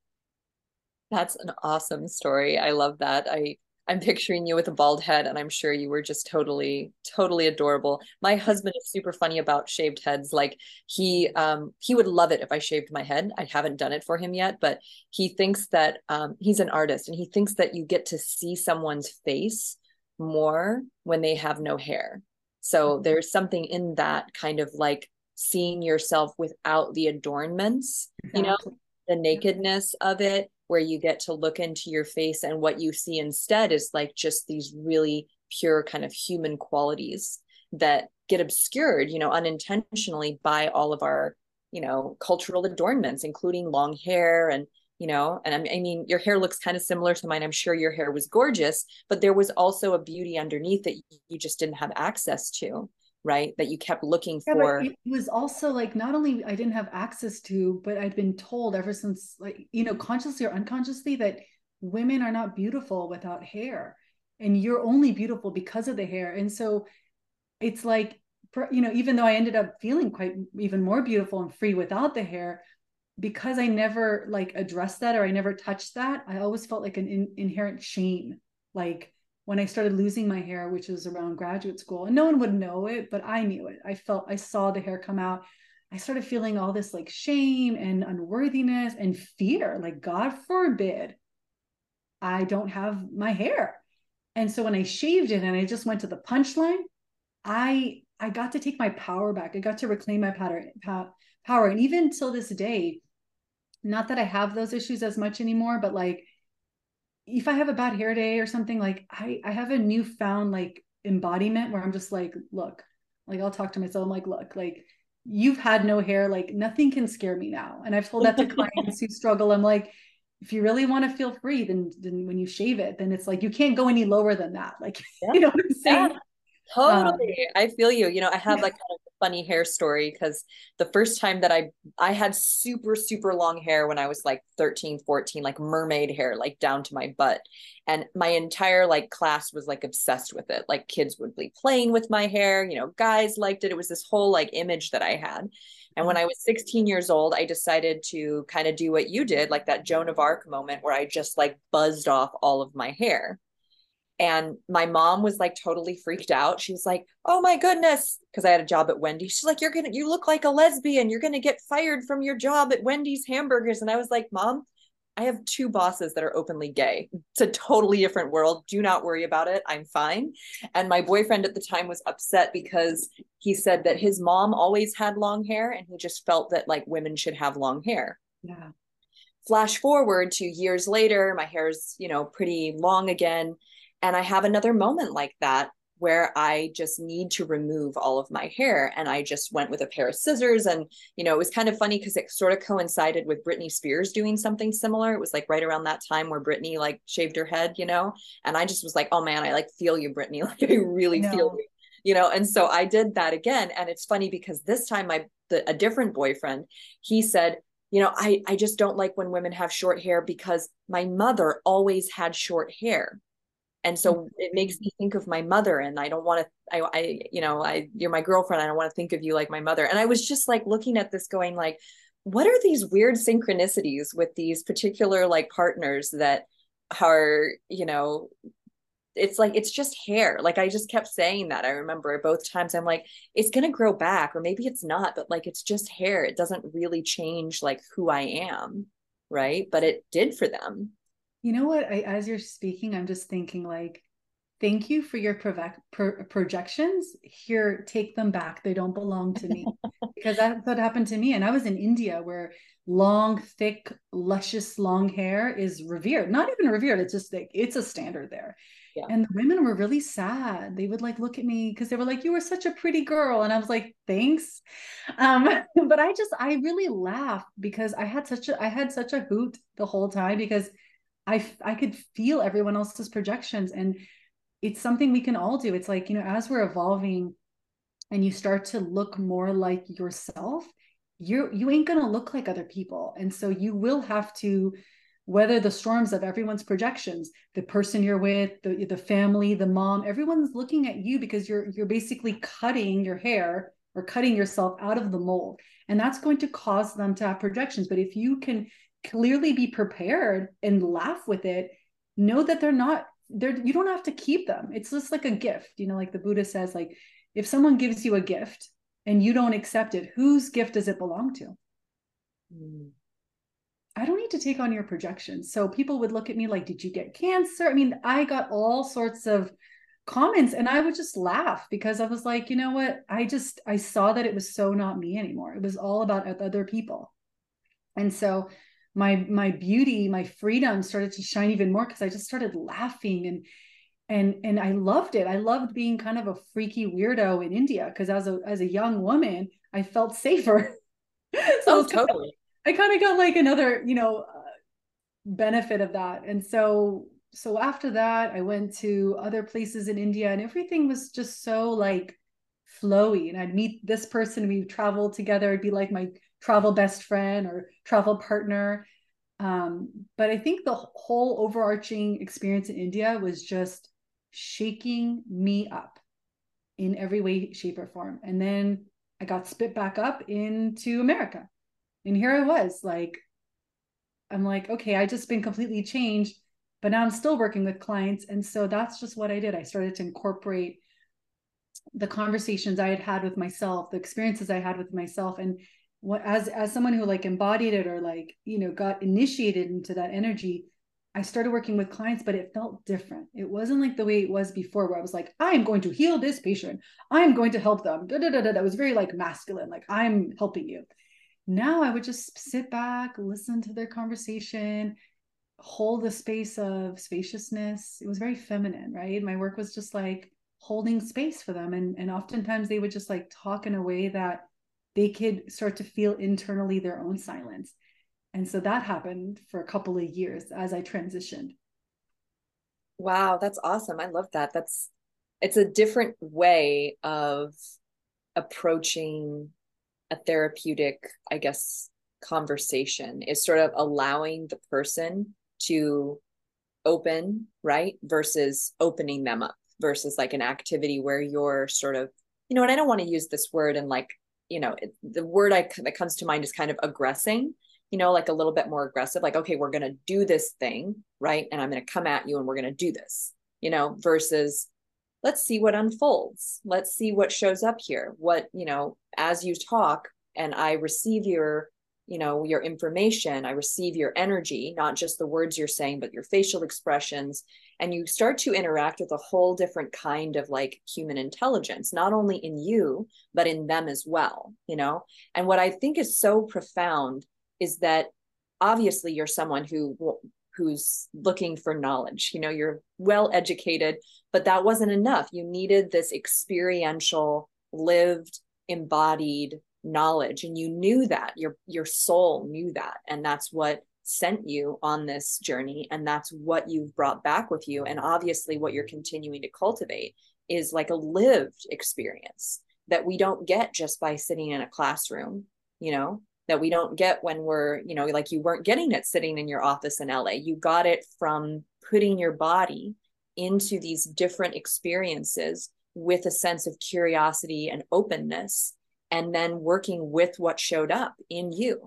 That's an awesome story. I love that. I'm picturing you with a bald head, and I'm sure you were just totally, totally adorable. My husband is super funny about shaved heads. Like he would love it if I shaved my head. I haven't done it for him yet, but he thinks that he's an artist, and he thinks that you get to see someone's face more when they have no hair. So there's something in that kind of like seeing yourself without the adornments, Exactly. the nakedness of it, where you get to look into your face, and what you see instead is like just these really pure kind of human qualities that get obscured, unintentionally by all of our, cultural adornments, including long hair and, and I mean, your hair looks kind of similar to mine. I'm sure your hair was gorgeous, but there was also a beauty underneath that you just didn't have access to, right? That you kept looking Yeah, but for. it was also like not only I didn't have access to, but I'd been told ever since, like, consciously or unconsciously, that women are not beautiful without hair, and you're only beautiful because of the hair. And so it's like, even though I ended up feeling quite even more beautiful and free without the hair, because I never like addressed that or I never touched that, I always felt like an inherent shame. Like when I started losing my hair, which was around graduate school, and no one would know it, but I knew it. I saw the hair come out. I started feeling all this like shame and unworthiness and fear. Like, God forbid I don't have my hair. And so when I shaved it and I just went to the punchline, I got to take my power back. I got to reclaim my power. And even till this day, not that I have those issues as much anymore, but like if I have a bad hair day or something, like I have a newfound like embodiment where I'm just like, look, Like I'll talk to myself. I'm like, look, like you've had no hair, like nothing can scare me now. And I've told that to clients who struggle. I'm like, if you really want to feel free, then when you shave it, then it's like you can't go any lower than that. Like, Yeah. you know what I'm Yeah. saying? Totally. I feel you. I have like kind of a funny hair story because the first time that I had super, super long hair when I was like 13, 14, like mermaid hair, like down to my butt. And my entire like class was like obsessed with it. Like kids would be playing with my hair, guys liked it. It was this whole like image that I had. And when I was 16 years old, I decided to kind of do what you did, like that Joan of Arc moment where I just like buzzed off all of my hair. And my mom was like totally freaked out. She was like, "Oh my goodness," because I had a job at Wendy's. She's like, you look like a lesbian. You're gonna get fired from your job at Wendy's hamburgers." And I was like, "Mom, I have two bosses that are openly gay. It's a totally different world. Do not worry about it. I'm fine." And my boyfriend at the time was upset because he said that his mom always had long hair and he just felt that like women should have long hair. Yeah. Flash forward to years later, my hair's, pretty long again. And I have another moment like that where I just need to remove all of my hair. And I just went with a pair of scissors. And, it was kind of funny because it sort of coincided with Britney Spears doing something similar. It was like right around that time where Britney like shaved her head. And I just was like, oh man, I like feel you, Britney. Like I really feel you. And so I did that again. And it's funny because this time a different boyfriend, he said, I just don't like when women have short hair because my mother always had short hair. And so it makes me think of my mother, and I don't want to, you're my girlfriend. I don't want to think of you like my mother. And I was just like looking at this going like, what are these weird synchronicities with these particular like partners that are, it's like it's just hair. Like I just kept saying that. I remember both times I'm like, it's gonna grow back, or maybe it's not, but like it's just hair. It doesn't really change like who I am, right? But it did for them. You know what? As you're speaking, I'm just thinking like, thank you for your projections. Here, take them back. They don't belong to me. Because that's what happened to me. And I was in India where long, thick, luscious long hair is revered. Not even revered. It's just like, it's a standard there. Yeah. And the women were really sad. They would like look at me because they were like, "You were such a pretty girl." And I was like, "Thanks." But I really laughed because I had such a hoot the whole time because I could feel everyone else's projections. And it's something we can all do. It's like, as we're evolving and you start to look more like yourself, you ain't gonna look like other people. And so you will have to weather the storms of everyone's projections. The person you're with, the family, the mom, everyone's looking at you because you're basically cutting your hair or cutting yourself out of the mold. And that's going to cause them to have projections. But if you can clearly be prepared and laugh with it, know that they're not there. You don't have to keep them. It's just like a gift, like the Buddha says, like if someone gives you a gift and you don't accept it, whose gift does it belong to? I don't need to take on your projections. So people would look at me like, did you get cancer? I mean, I got all sorts of comments and I would just laugh because I was like, you know what? I saw that it was so not me anymore. It was all about other people. And so my beauty, my freedom started to shine even more because I just started laughing and I loved it. I loved being kind of a freaky weirdo in India because as a young woman, I felt safer. So Oh, totally. I kind of got like another, benefit of that. And so after that, I went to other places in India and everything was just so like flowy. And I'd meet this person, we'd travel together, it'd be like my travel best friend or travel partner. But I think the whole overarching experience in India was just shaking me up in every way, shape, or form. And then I got spit back up into America. And here I was like, I'm like, okay, I just been completely changed, but now I'm still working with clients. And so that's just what I did. I started to incorporate the conversations I had had with myself, the experiences I had with myself. And what, as someone who like embodied it or like, got initiated into that energy, I started working with clients, but it felt different. It wasn't like the way it was before, where I was like, I am going to heal this patient. I'm going to help them. That was very like masculine, like I'm helping you. Now I would just sit back, listen to their conversation, hold a space of spaciousness. It was very feminine, right? My work was just like holding space for them. And oftentimes they would just like talk in a way that they could start to feel internally their own silence. And so that happened for a couple of years as I transitioned. Wow, that's awesome. I love that. It's a different way of approaching a therapeutic, I guess, conversation, is sort of allowing the person to open, right? Versus opening them up, versus like an activity where you're sort of, and I don't want to use this word and like, the word that comes to mind is kind of aggressing, like a little bit more aggressive, like, okay, we're going to do this thing, right? And I'm going to come at you and we're going to do this, versus let's see what unfolds. Let's see what shows up here. What, as you talk and I receive your information, I receive your energy, not just the words you're saying, but your facial expressions. And you start to interact with a whole different kind of like human intelligence, not only in you, but in them as well, And what I think is so profound is that obviously you're someone who's looking for knowledge, you're well educated, but that wasn't enough. You needed this experiential, lived, embodied knowledge, and you knew that your soul knew that, and that's what sent you on this journey, and that's what you've brought back with you. And obviously what you're continuing to cultivate is like a lived experience that we don't get just by sitting in a classroom, that we don't get when we're, like you weren't getting it sitting in your office in LA. You got it from putting your body into these different experiences with a sense of curiosity and openness, and then working with what showed up in you.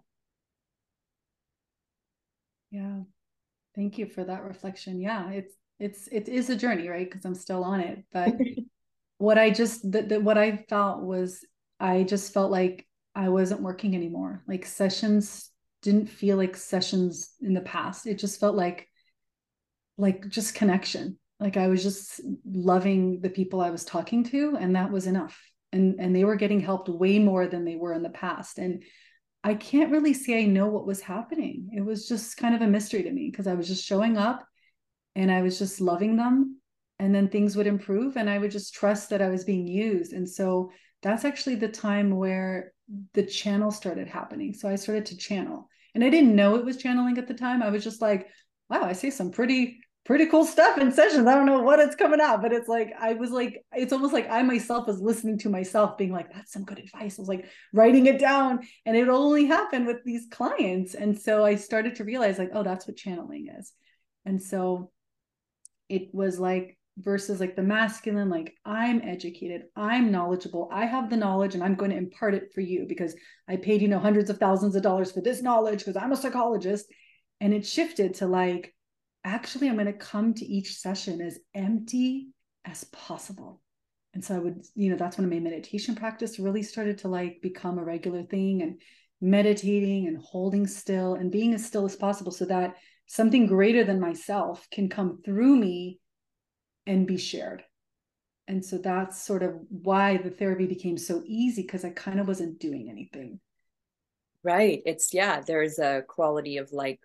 Yeah. Thank you for that reflection. Yeah, it is a journey, right? Because I'm still on it. But what I felt was, I just felt like I wasn't working anymore. Like sessions didn't feel like sessions in the past. It just felt like just connection. Like I was just loving the people I was talking to, and that was enough. And they were getting helped way more than they were in the past. And I can't really say I know what was happening. It was just kind of a mystery to me, because I was just showing up and I was just loving them, and then things would improve and I would just trust that I was being used. And so that's actually the time where the channel started happening. So I started to channel, and I didn't know it was channeling at the time. I was just like, wow, I say some pretty cool stuff in sessions. I don't know what it's coming out, but it's like, I was like, it's almost like I myself was listening to myself being like, that's some good advice. I was like writing it down, and it only happened with these clients. And so I started to realize like, oh, that's what channeling is. And so it was like, versus like the masculine, like I'm educated, I'm knowledgeable, I have the knowledge, and I'm going to impart it for you because I paid, hundreds of thousands of dollars for this knowledge because I'm a psychologist. And it shifted to like, actually, I'm going to come to each session as empty as possible. And so I would, that's when my meditation practice really started to like become a regular thing, and meditating and holding still and being as still as possible so that something greater than myself can come through me and be shared. And so that's sort of why the therapy became so easy, because I kind of wasn't doing anything. Right. There's a quality of like,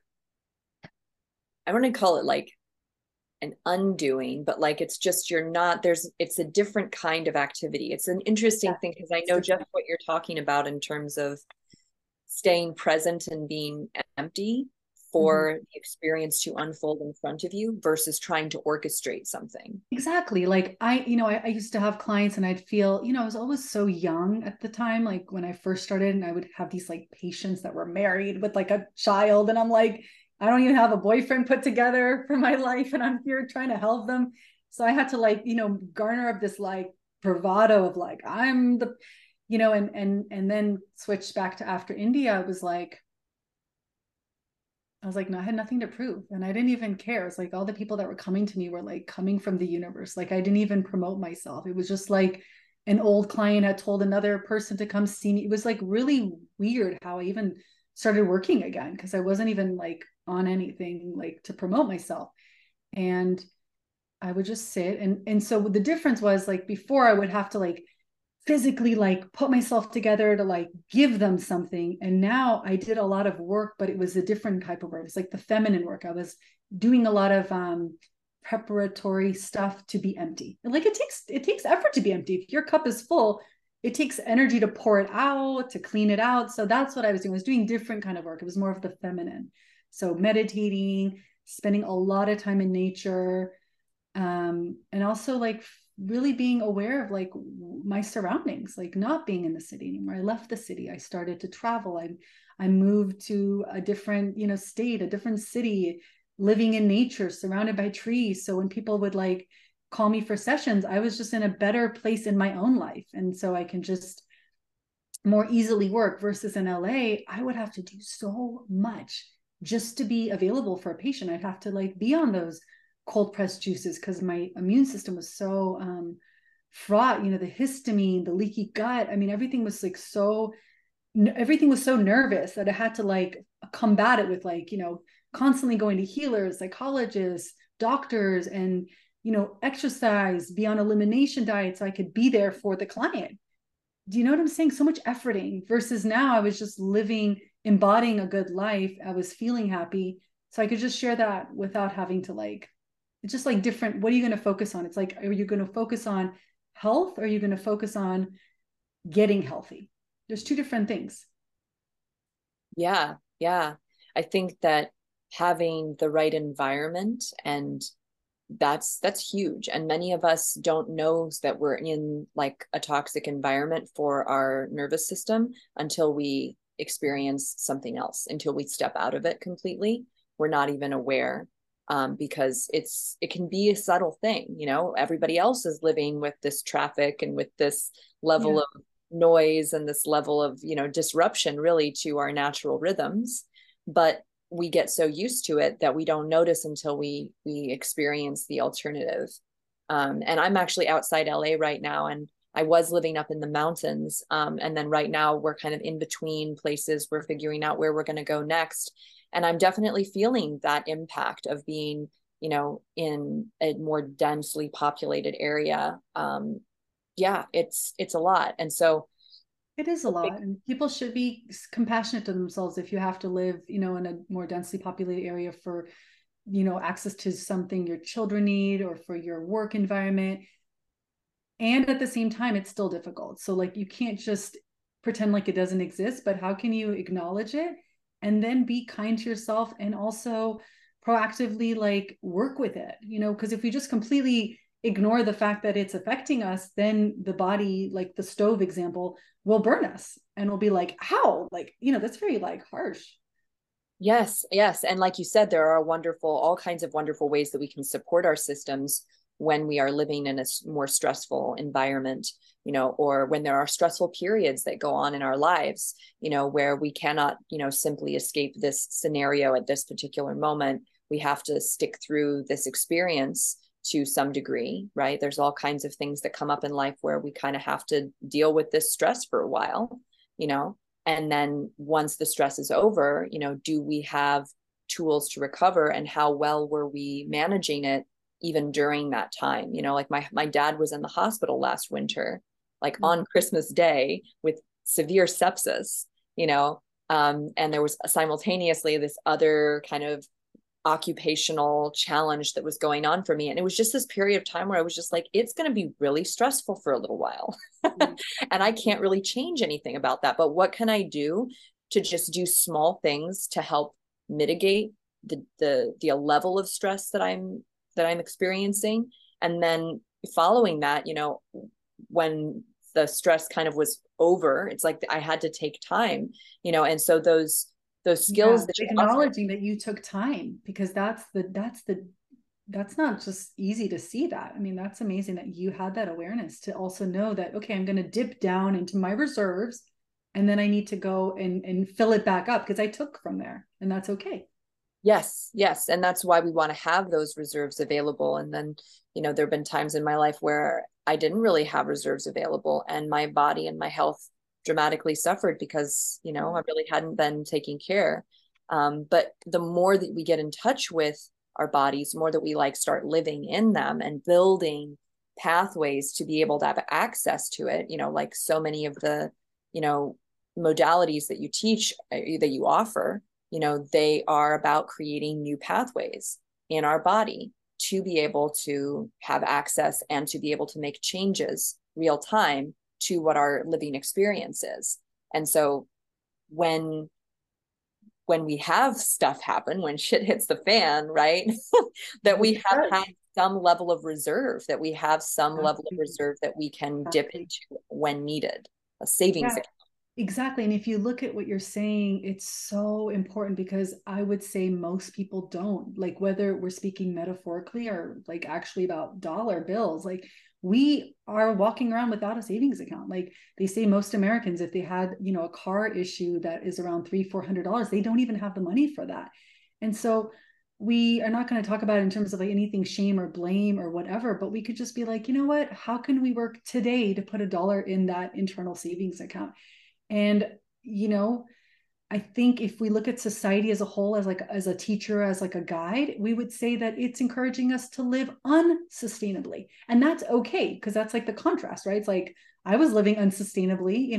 I want to call it like an undoing, but like it's just it's a different kind of activity. It's an interesting thing because I know just what you're talking about in terms of staying present and being empty for the experience to unfold in front of you versus trying to orchestrate something. Exactly. Like I used to have clients and I'd feel, I was always so young at the time, like when I first started, and I would have these like patients that were married with like a child. And I'm like, I don't even have a boyfriend put together for my life, and I'm here trying to help them. So I had to like, garner up this like bravado of like, I'm the, and then switch back to after India. I was like, no, I had nothing to prove. And I didn't even care. It's like all the people that were coming to me were like coming from the universe. Like I didn't even promote myself. It was just like an old client had told another person to come see me. It was like really weird how I even started working again, because I wasn't even like on anything like to promote myself. And I would just sit. And so the difference was like before I would have to like physically like put myself together to like give them something. And now I did a lot of work, but it was a different type of work. It's like the feminine work. I was doing a lot of preparatory stuff to be empty. And like it takes effort to be empty. If your cup is full, it takes energy to pour it out, to clean it out. So that's what I was doing. I was doing different kind of work. It was more of the feminine. So meditating, spending a lot of time in nature, and also like really being aware of like my surroundings, like not being in the city anymore. I left the city. I started to travel. I moved to a different, state, a different city, living in nature, surrounded by trees. So when people would like call me for sessions, I was just in a better place in my own life. And so I can just more easily work versus in LA, I would have to do so much just to be available for a patient. I'd have to like be on those cold pressed juices because my immune system was so fraught, the histamine, the leaky gut. I mean, everything was so nervous that I had to like combat it with like, constantly going to healers, psychologists, doctors, and, exercise, be on elimination diet so I could be there for the client. Do you know what I'm saying? So much efforting versus now I was just living, embodying a good life. I was feeling happy. So I could just share that without having to like, it's just like different. What are you going to focus on? It's like, are you going to focus on health or are you going to focus on getting healthy? There's two different things. Yeah, yeah. I think that having the right environment, and that's huge. And many of us don't know that we're in like a toxic environment for our nervous system until we experience something else, until we step out of it completely. We're not even aware. Because it can be a subtle thing, everybody else is living with this traffic and with this level Yeah. of noise and this level of disruption really to our natural rhythms, but we get so used to it that we don't notice until we experience the alternative. And I'm actually outside LA right now, and I was living up in the mountains, and then right now we're kind of in between places. We're figuring out where we're going to go next, and I'm definitely feeling that impact of being in a more densely populated area. Yeah, it's a lot. And so it is a lot, and people should be compassionate to themselves if you have to live, in a more densely populated area for, access to something your children need or for your work environment. And at the same time, it's still difficult. So like you can't just pretend like it doesn't exist, but how can you acknowledge it and then be kind to yourself and also proactively like work with it, because if we just completely ignore the fact that it's affecting us, then the body, like the stove example, will burn us and we'll be like, how? Like, that's very like harsh. Yes, yes. And like you said, there are all kinds of wonderful ways that we can support our systems when we are living in a more stressful environment, or when there are stressful periods that go on in our lives, where we cannot, simply escape this scenario at this particular moment. We have to stick through this experience to some degree, right? There's all kinds of things that come up in life where we kind of have to deal with this stress for a while, and then once the stress is over, do we have tools to recover, and how well were we managing it even during that time? Like my dad was in the hospital last winter, like on Christmas Day with severe sepsis, and there was simultaneously this other kind of occupational challenge that was going on for me. And it was just this period of time where I was just like, it's going to be really stressful for a little while. And I can't really change anything about that. But what can I do to just do small things to help mitigate the level of stress that I'm experiencing? And then following that, when the stress kind of was over, it's like I had to take time, and so those skills that you acknowledging that you took time, because that's not just easy to see that. I mean, that's amazing that you had that awareness to also know that, okay, I'm going to dip down into my reserves and then I need to go and fill it back up because I took from there, and that's okay. Yes, yes. And that's why we want to have those reserves available. And then, there have been times in my life where I didn't really have reserves available, and my body and my health dramatically suffered because, I really hadn't been taking care. But the more that we get in touch with our bodies, the more that we like start living in them and building pathways to be able to have access to it, like so many of the, modalities that you teach, that you offer, they are about creating new pathways in our body. to be able to have access and to be able to make changes real time to what our living experience is. And so when we have stuff happen, when shit hits the fan, right? That we have had some level of reserve, that we have some level of reserve that we can dip into when needed, a savings account. Exactly. And if you look at what you're saying, it's so important, because I would say most people don't, like, whether we're speaking metaphorically or like actually about dollar bills, like we are walking around without a savings account. Like they say most Americans, if they had, a car issue that is around $300-400, they don't even have the money for that. And so we are not going to talk about it in terms of like anything shame or blame or whatever, but we could just be like, you know what, how can we work today to put $1 in that internal savings account? And, I think if we look at society as a whole, as a teacher, as like a guide, we would say that it's encouraging us to live unsustainably. And that's okay, because that's like the contrast, right? It's like I was living unsustainably,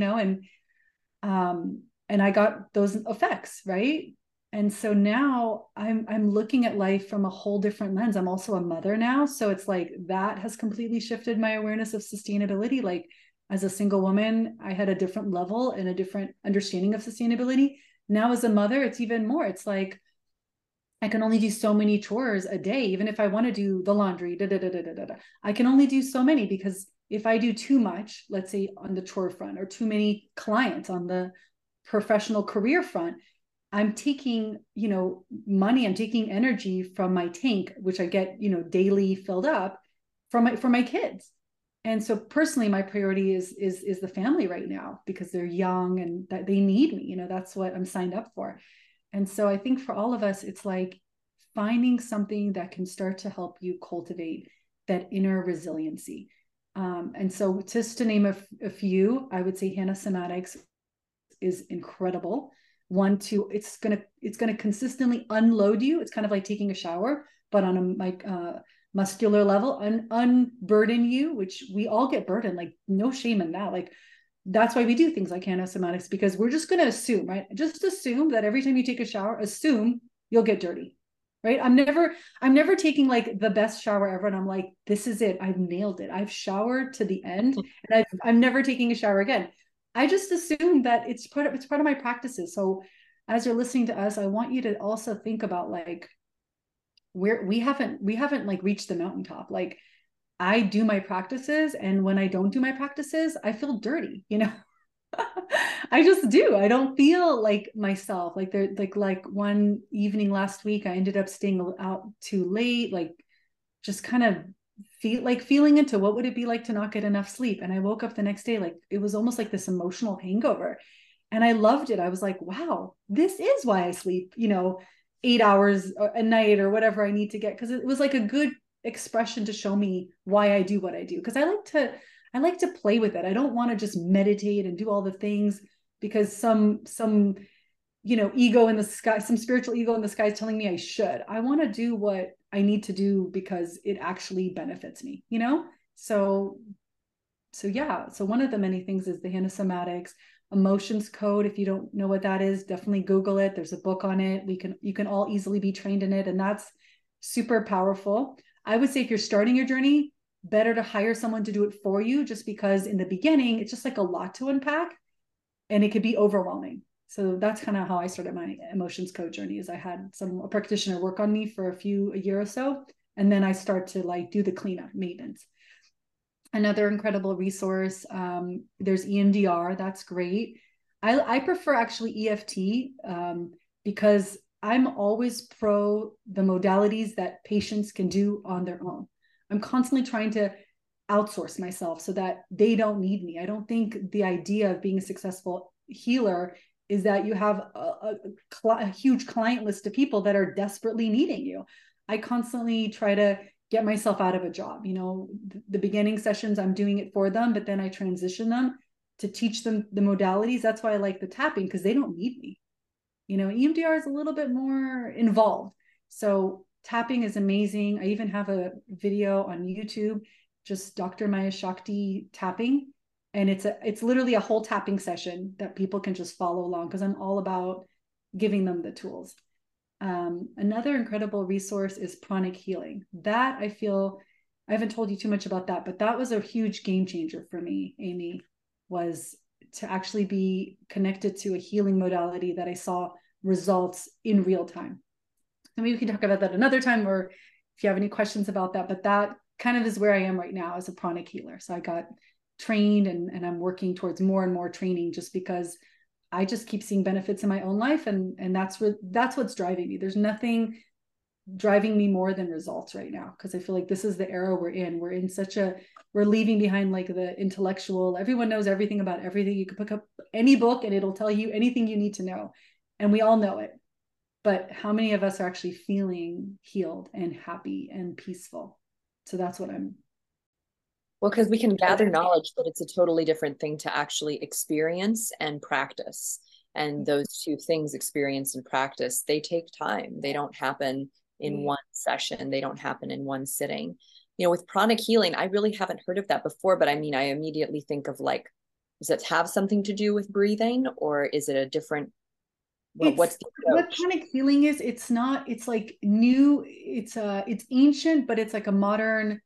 and I got those effects, right? And so now I'm looking at life from a whole different lens. I'm also a mother now, so it's like that has completely shifted my awareness of sustainability. Like, as a single woman, I had a different level and a different understanding of sustainability. Now, as a mother, it's even more. It's like I can only do so many chores a day, even if I want to do the laundry. I can only do so many, because if I do too much, let's say on the chore front, or too many clients on the professional career front, I'm taking, money, I'm taking energy from my tank, which I get, daily filled up for my kids. And so personally, my priority is the family right now, because they're young and that they need me. That's what I'm signed up for. And so I think for all of us, it's like finding something that can start to help you cultivate that inner resiliency. And so just to name a few, I would say Hana Somatics is incredible. It's gonna consistently unload you. It's kind of like taking a shower, but on a muscular level, unburden you, which we all get burdened, like no shame in that. Like that's why we do things like Hana Somatics, because we're just going to assume, right? Just assume that every time you take a shower, assume you'll get dirty, right? I'm never taking like the best shower ever, and I'm like, this is it, I've nailed it, I've showered to the end, and I'm never taking a shower again. I just assume that it's part of my practices. So as you're listening to us, I want you to also think about like, we haven't like reached the mountaintop. Like I do my practices, and when I don't do my practices, I feel dirty, I just do. I don't feel like myself. Like there, like one evening last week, I ended up staying out too late, like just kind of feeling into what would it be like to not get enough sleep. And I woke up the next day, like it was almost like this emotional hangover. And I loved it. I was like, wow, this is why I sleep, 8 hours a night or whatever I need to get. Cause it was like a good expression to show me why I do what I do. Because I like to play with it. I don't want to just meditate and do all the things because some ego in the sky, some spiritual ego in the sky is telling me I should. I want to do what I need to do because it actually benefits me, So yeah. So one of the many things is the Hana Somatics emotions code. If you don't know what that is, definitely Google it. There's a book on it. You can all easily be trained in it. And that's super powerful. I would say if you're starting your journey, better to hire someone to do it for you, just because in the beginning, it's just like a lot to unpack and it could be overwhelming. So that's kind of how I started my emotions code journey. Is I had a practitioner work on me for a year or so. And then I start to like do the cleanup maintenance. Another incredible resource. There's EMDR. That's great. I prefer actually EFT because I'm always pro the modalities that patients can do on their own. I'm constantly trying to outsource myself so that they don't need me. I don't think the idea of being a successful healer is that you have a huge client list of people that are desperately needing you. I constantly try to get myself out of a job. The beginning sessions, I'm doing it for them, but then I transition them to teach them the modalities. That's why I like the tapping, because they don't need me. EMDR is a little bit more involved. So tapping is amazing. I even have a video on YouTube, just Dr. Maya Shakti tapping. And it's literally a whole tapping session that people can just follow along, because I'm all about giving them the tools. Another incredible resource is pranic healing. That I feel, I haven't told you too much about that, but that was a huge game changer for me, Amy, was to actually be connected to a healing modality that I saw results in real time. And maybe we can talk about that another time, or if you have any questions about that, but that kind of is where I am right now as a pranic healer. So I got trained and I'm working towards more and more training just because I just keep seeing benefits in my own life, and that's what's driving me. There's nothing driving me more than results right now, because I feel like this is the era we're in. We're leaving behind like the intellectual. Everyone knows everything about everything. You can pick up any book and it'll tell you anything you need to know, and we all know it. But how many of us are actually feeling healed and happy and peaceful? So that's what I'm. Well, because we can gather knowledge, but it's a totally different thing to actually experience and practice. And those two things, experience and practice, they take time. They don't happen in one session. They don't happen in one sitting. You know, with pranic healing, I really haven't heard of that before, but I mean, I immediately think of like, does it have something to do with breathing, or is it a different, what's the what approach? pranic healing is? It's not, it's like new, it's ancient, but it's like a modern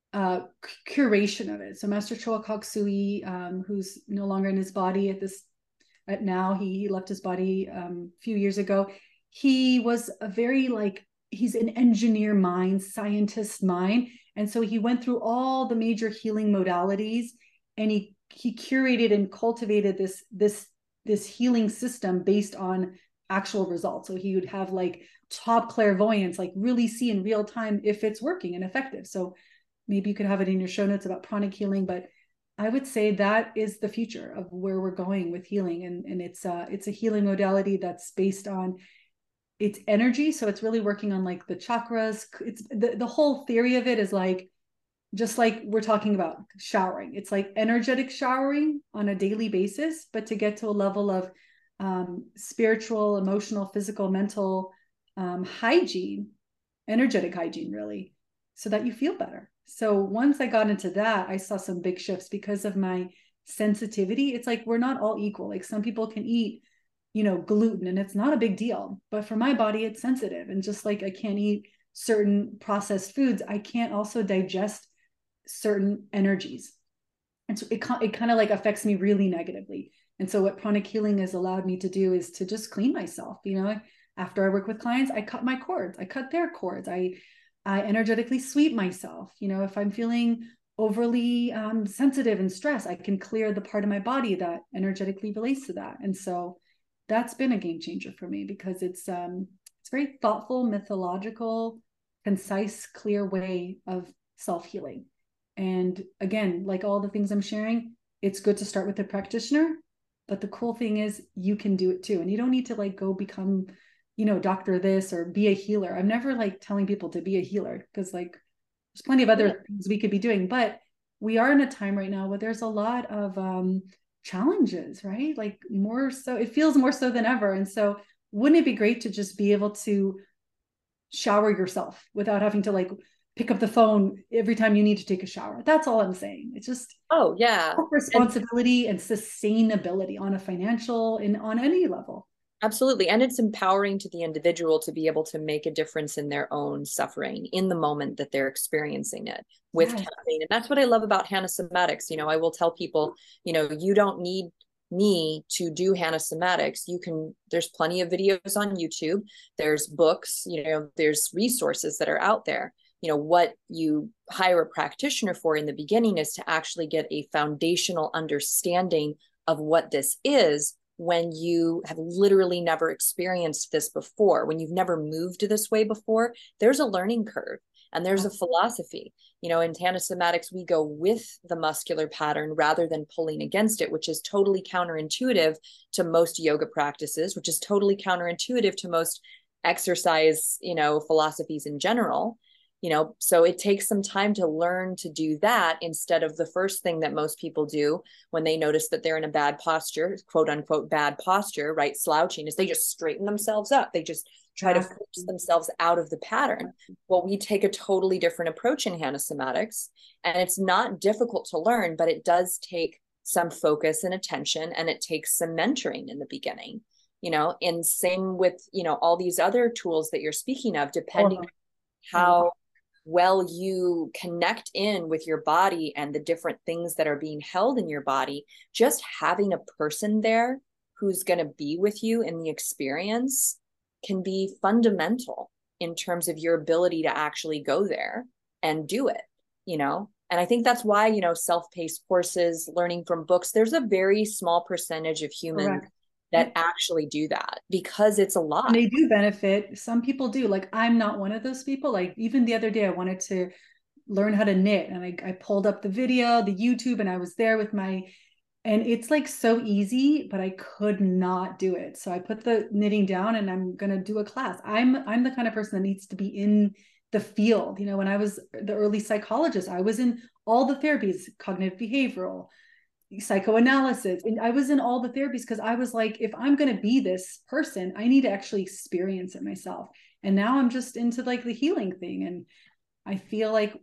curation of it. So Master Choa Kok Sui, who's no longer in his body at now, he left his body a few years ago. He was a very like, he's an engineer mind, scientist mind. And so he went through all the major healing modalities, and he curated and cultivated this healing system based on actual results. So he would have like top clairvoyance, like really see in real time if it's working and effective. So maybe you could have it in your show notes about pranic healing, but I would say that is the future of where we're going with healing. And it's a healing modality that's based on its energy. So it's really working on like the chakras. It's the whole theory of it is like, just like we're talking about showering, it's like energetic showering on a daily basis, but to get to a level of spiritual, emotional, physical, mental hygiene, energetic hygiene, really, so that you feel better. So once I got into that, I saw some big shifts because of my sensitivity. It's like we're not all equal. Like some people can eat, gluten and it's not a big deal, but for my body, it's sensitive. And just like I can't eat certain processed foods, I can't also digest certain energies. And so it kind of like affects me really negatively. And so what pranic healing has allowed me to do is to just clean myself. After I work with clients, I cut my cords, I cut their cords, I energetically sweep myself. If I'm feeling overly sensitive and stressed, I can clear the part of my body that energetically relates to that. And so that's been a game changer for me, because it's very thoughtful, mythological, concise, clear way of self-healing. And again, like all the things I'm sharing, it's good to start with a practitioner, but the cool thing is you can do it too. And you don't need to like go become, doctor this or be a healer. I'm never like telling people to be a healer, because like there's plenty of other things we could be doing, but we are in a time right now where there's a lot of challenges, right? Like more so, it feels more so than ever. And so wouldn't it be great to just be able to shower yourself without having to like pick up the phone every time you need to take a shower? That's all I'm saying. It's just responsibility and sustainability on a financial and on any level. Absolutely. And it's empowering to the individual to be able to make a difference in their own suffering in the moment that they're experiencing it with tapping. And that's what I love about Hanna Somatics. I will tell people, you don't need me to do Hanna Somatics. There's plenty of videos on YouTube. There's books, there's resources that are out there. What you hire a practitioner for in the beginning is to actually get a foundational understanding of what this is, when you have literally never experienced this before, when you've never moved this way before. There's a learning curve and there's a philosophy. In Hanna Somatics, we go with the muscular pattern rather than pulling against it, which is totally counterintuitive to most yoga practices, which is totally counterintuitive to most exercise, philosophies in general. So it takes some time to learn to do that, instead of the first thing that most people do when they notice that they're in a bad posture, quote unquote, bad posture, right? Slouching, is they just straighten themselves up. They just try to force themselves out of the pattern. Well, we take a totally different approach in Hanna Somatics, and it's not difficult to learn, but it does take some focus and attention, and it takes some mentoring in the beginning. and same with, all these other tools that you're speaking of, All of depending them. on All of them. how well you connect in with your body and the different things that are being held in your body. Just having a person there who's going to be with you in the experience can be fundamental in terms of your ability to actually go there and do it. And I think that's why, self-paced courses, learning from books, there's a very small percentage of humans Correct. that Yep. actually do that because it's a And lot. they do benefit. Some people do. Like I'm not one of those people. Like even the other day, I wanted to learn how to knit, and I pulled up the video, the YouTube, and I was there with my, and it's like so easy, but I could not do it. So I put the knitting down, and I'm gonna do a class. I'm the kind of person that needs to be in the field. When I was the early psychologist, I was in all the therapies, cognitive behavioral, psychoanalysis, and I was in all the therapies because I was like, if I'm going to be this person, I need to actually experience it myself. And now I'm just into like the healing thing, and I feel like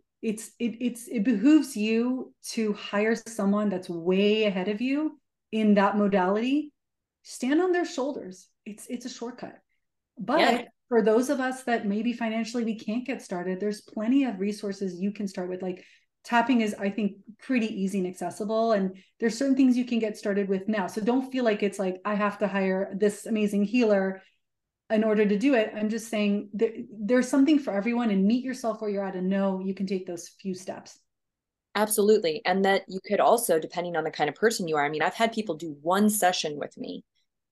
it behooves you to hire someone that's way ahead of you in that modality. Stand on their shoulders. It's a shortcut. Yeah, But for those of us that maybe financially we can't get started, there's plenty of resources you can start with. Like tapping is, I think, pretty easy and accessible. And there's certain things you can get started with now. So don't feel like it's like, I have to hire this amazing healer in order to do it. I'm just saying there's something for everyone, and meet yourself where you're at and know you can take those few steps. absolutely. And that you could also, depending on the kind of person you are, I mean, I've had people do one session with me,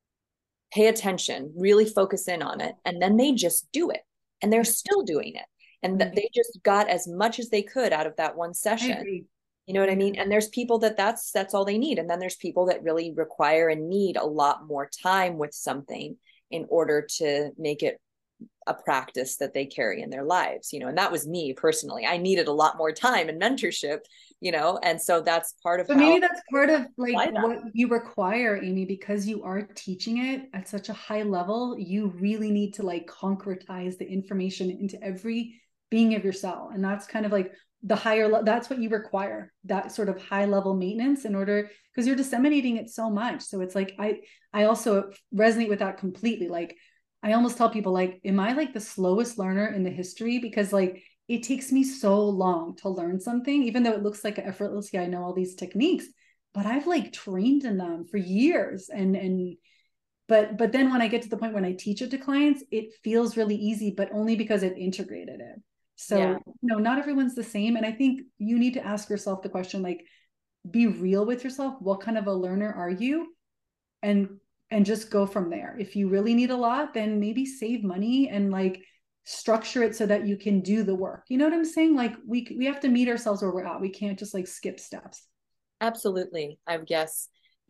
pay attention, really focus in on it, and then they just do it. And they're still doing it. And Right. they just got as much as they could out of that one I session. agree. You know what I I mean? agree. And there's people that's all they need. And then there's people that really require and need a lot more time with something in order to make it a practice that they carry in their lives, and that was me personally. I needed a lot more time and mentorship, and so that's part of But how maybe that's part of like I that. what you require, Amy, because you are teaching it at such a high level. You really need to like concretize the information into every being of your cell. And that's kind of like the that's what you require, that sort of high level maintenance in order, because you're disseminating it so much. So it's like, I also resonate with that completely. Like I almost tell people like, am I like the slowest learner in the history? Because like, it takes me so long to learn something, even though it looks like effortlessly I know all these techniques, but I've like trained in them for years. But then when I get to the point when I teach it to clients, it feels really easy, but only because I've integrated it. Yeah, So, not everyone's the same. And I think you need to ask yourself the question, like, be real with yourself. What kind of a learner are you? And just go from there. If you really need a lot, then maybe save money and like structure it so that you can do the work. You know what I'm saying? Like we have to meet ourselves where we're at. We can't just like skip steps. absolutely. I guess,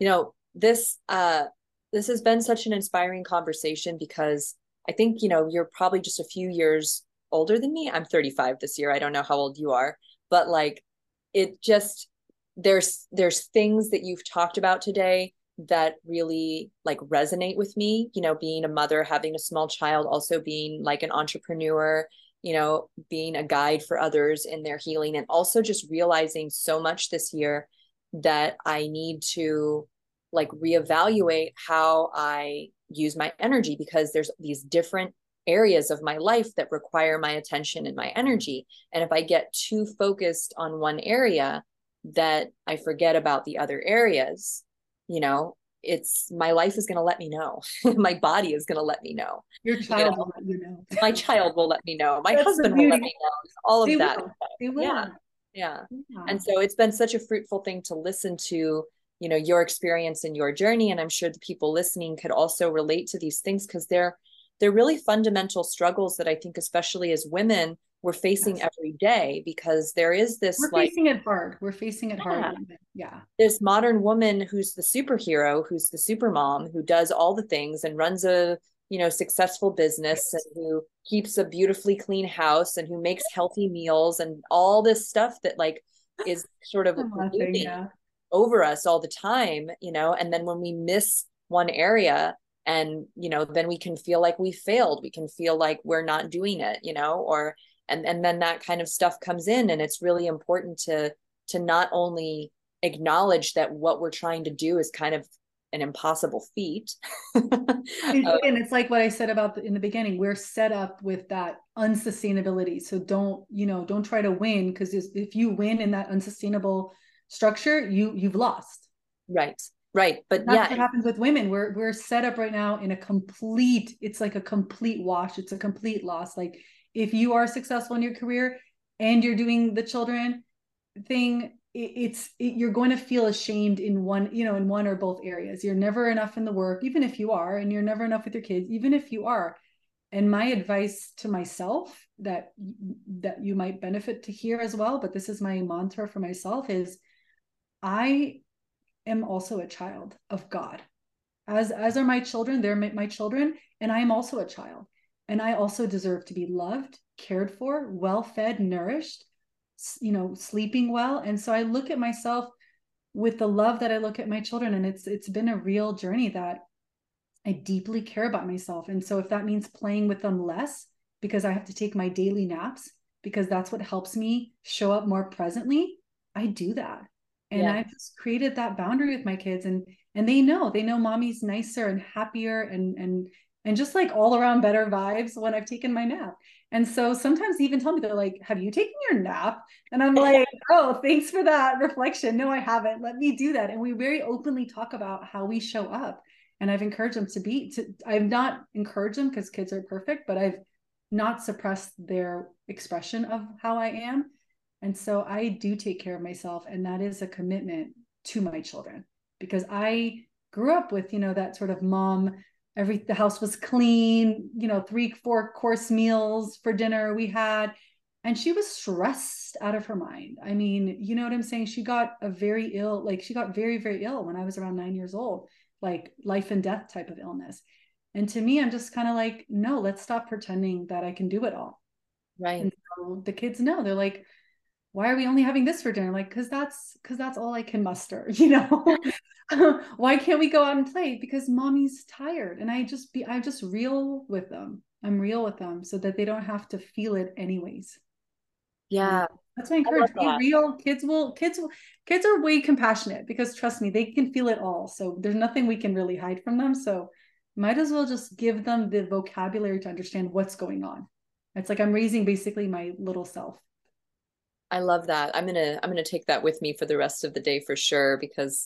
this has been such an inspiring conversation because I think, you're probably just a few years older than me. I'm 35 this year. I don't know how old you are, but like it just there's things that you've talked about today that really like resonate with me, being a mother, having a small child, also being like an entrepreneur, being a guide for others in their healing, and also just realizing so much this year that I need to like reevaluate how I use my energy because there's these different areas of my life that require my attention and my energy. And if I get too focused on one area, that I forget about the other areas, you know, it's my life is going to let me know. My body is going to let me know. Your You child know, will let you know. my child will let me know. My That's the husband will let beauty. me know. All They of that. will. They Yeah. will. Yeah. Yeah. And so it's been such a fruitful thing to listen to, your experience and your journey. And I'm sure the people listening could also relate to these things because they're really fundamental struggles that I think, especially as women, we're facing Yes. every day because there is this We're like, facing it hard. We're facing it hard. yeah, Yeah. this modern woman who's the superhero, who's the super mom, who does all the things and runs a, successful business and who keeps a beautifully clean house and who makes healthy meals and all this stuff that like is sort of I'm laughing. looming Yeah. over us all the time, and then when we miss one area and, then we can feel like we failed. We can feel like we're not doing it, or, and then that kind of stuff comes in. And it's really important to not only acknowledge that what we're trying to do is kind of an impossible feat. And it's like what I said about in the beginning, we're set up with that unsustainability. So don't try to win, because if you win in that unsustainable structure, you've lost. Right. Right. But And that's yeah, what happens with women. We're set up right now in it's like a complete wash. It's a complete loss. Like if you are successful in your career and you're doing the children thing, you're going to feel ashamed in one or both areas. You're never enough in the work, even if you are, and you're never enough with your kids, even if you are. And my advice to myself that you might benefit to hear as well, but this is my mantra for myself, is I am also a child of God. As are my children. They're my children, and I am also a child. And I also deserve to be loved, cared for, well fed, nourished, sleeping well. And so I look at myself with the love that I look at my children. And it's been a real journey that I deeply care about myself. And so if that means playing with them less because I have to take my daily naps, because that's what helps me show up more presently, I do that. And yeah, I've just created that boundary with my kids, and they know mommy's nicer and happier and just like all around better vibes when I've taken my nap. And so sometimes they even tell me, they're like, have you taken your nap? And I'm like, oh, thanks for that reflection. No, I haven't. Let me do that. And we very openly talk about how we show up. And I've encouraged them I've not encouraged them because kids are perfect, but I've not suppressed their expression of how I am. And so I do take care of myself. And that is a commitment to my children, because I grew up with, that sort of mom, the house was clean, 3-4 course meals for dinner we had. And she was stressed out of her mind. I mean, you know what I'm saying? She got very, very ill when I was around 9 years old, like life and death type of illness. And to me, I'm just kind of like, no, let's stop pretending that I can do it all. right. And so the kids know, they're like, why are we only having this for dinner? Like, because that's all I can muster, Why can't we go out and play? Because mommy's tired. And I'm just real with them. I'm real with them so that they don't have to feel it anyways. And Yeah, that's what I I love encourage. Be that. real. Kids are way compassionate, because trust me, they can feel it all. So there's nothing we can really hide from them. So might as well just give them the vocabulary to understand what's going on. It's like I'm raising basically my little self. I love that. I'm gonna take that with me for the rest of the day for sure, because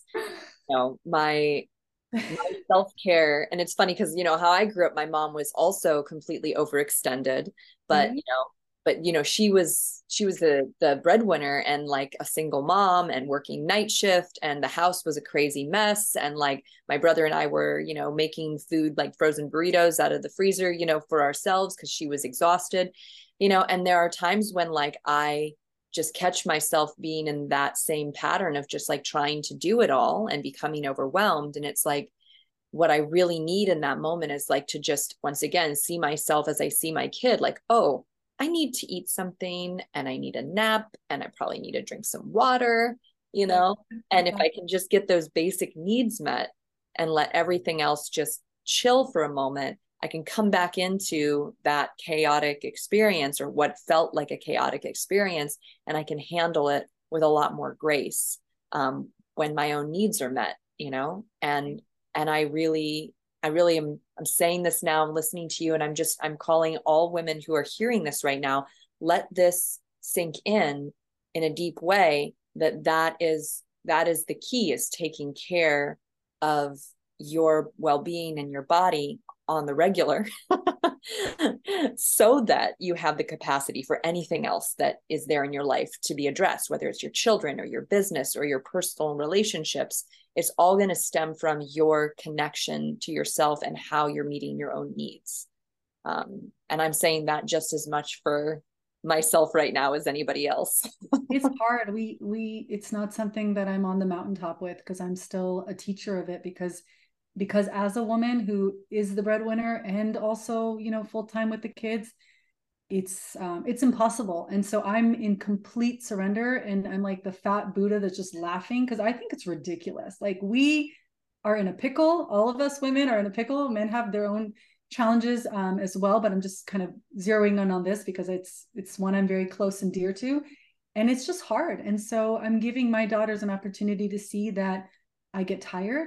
my self-care, and it's funny because how I grew up, my mom was also completely overextended, but Right? she was the breadwinner and like a single mom and working night shift, and the house was a crazy mess, and like my brother and I were making food like frozen burritos out of the freezer for ourselves because she was exhausted, and there are times when like I just catch myself being in that same pattern of just like trying to do it all and becoming overwhelmed. And it's like, what I really need in that moment is like to just once again see myself as I see my kid, like, oh, I need to eat something and I need a nap and I probably need to drink some water, and if I can just get those basic needs met and let everything else just chill for a moment, I can come back into that chaotic experience or what felt like a chaotic experience, and I can handle it with a lot more grace when my own needs are met, and I really am, I'm saying this now, I'm listening to you, and I'm calling all women who are hearing this right now, let this sink in a deep way, that is the key, is taking care of your well-being and your body on the regular so that you have the capacity for anything else that is there in your life to be addressed, whether it's your children or your business or your personal relationships. It's all going to stem from your connection to yourself and how you're meeting your own needs. And I'm saying that just as much for myself right now as anybody else. It's hard. It's not something that I'm on the mountaintop with, because I'm still a teacher of it, because as a woman who is the breadwinner and also, full time with the kids, it's impossible. And so I'm in complete surrender, and I'm like the fat Buddha that's just laughing because I think it's ridiculous. Like, we are in a pickle. All of us women are in a pickle. Men have their own challenges as well, but I'm just kind of zeroing in on this because it's one I'm very close and dear to, and it's just hard. And so I'm giving my daughters an opportunity to see that I get tired,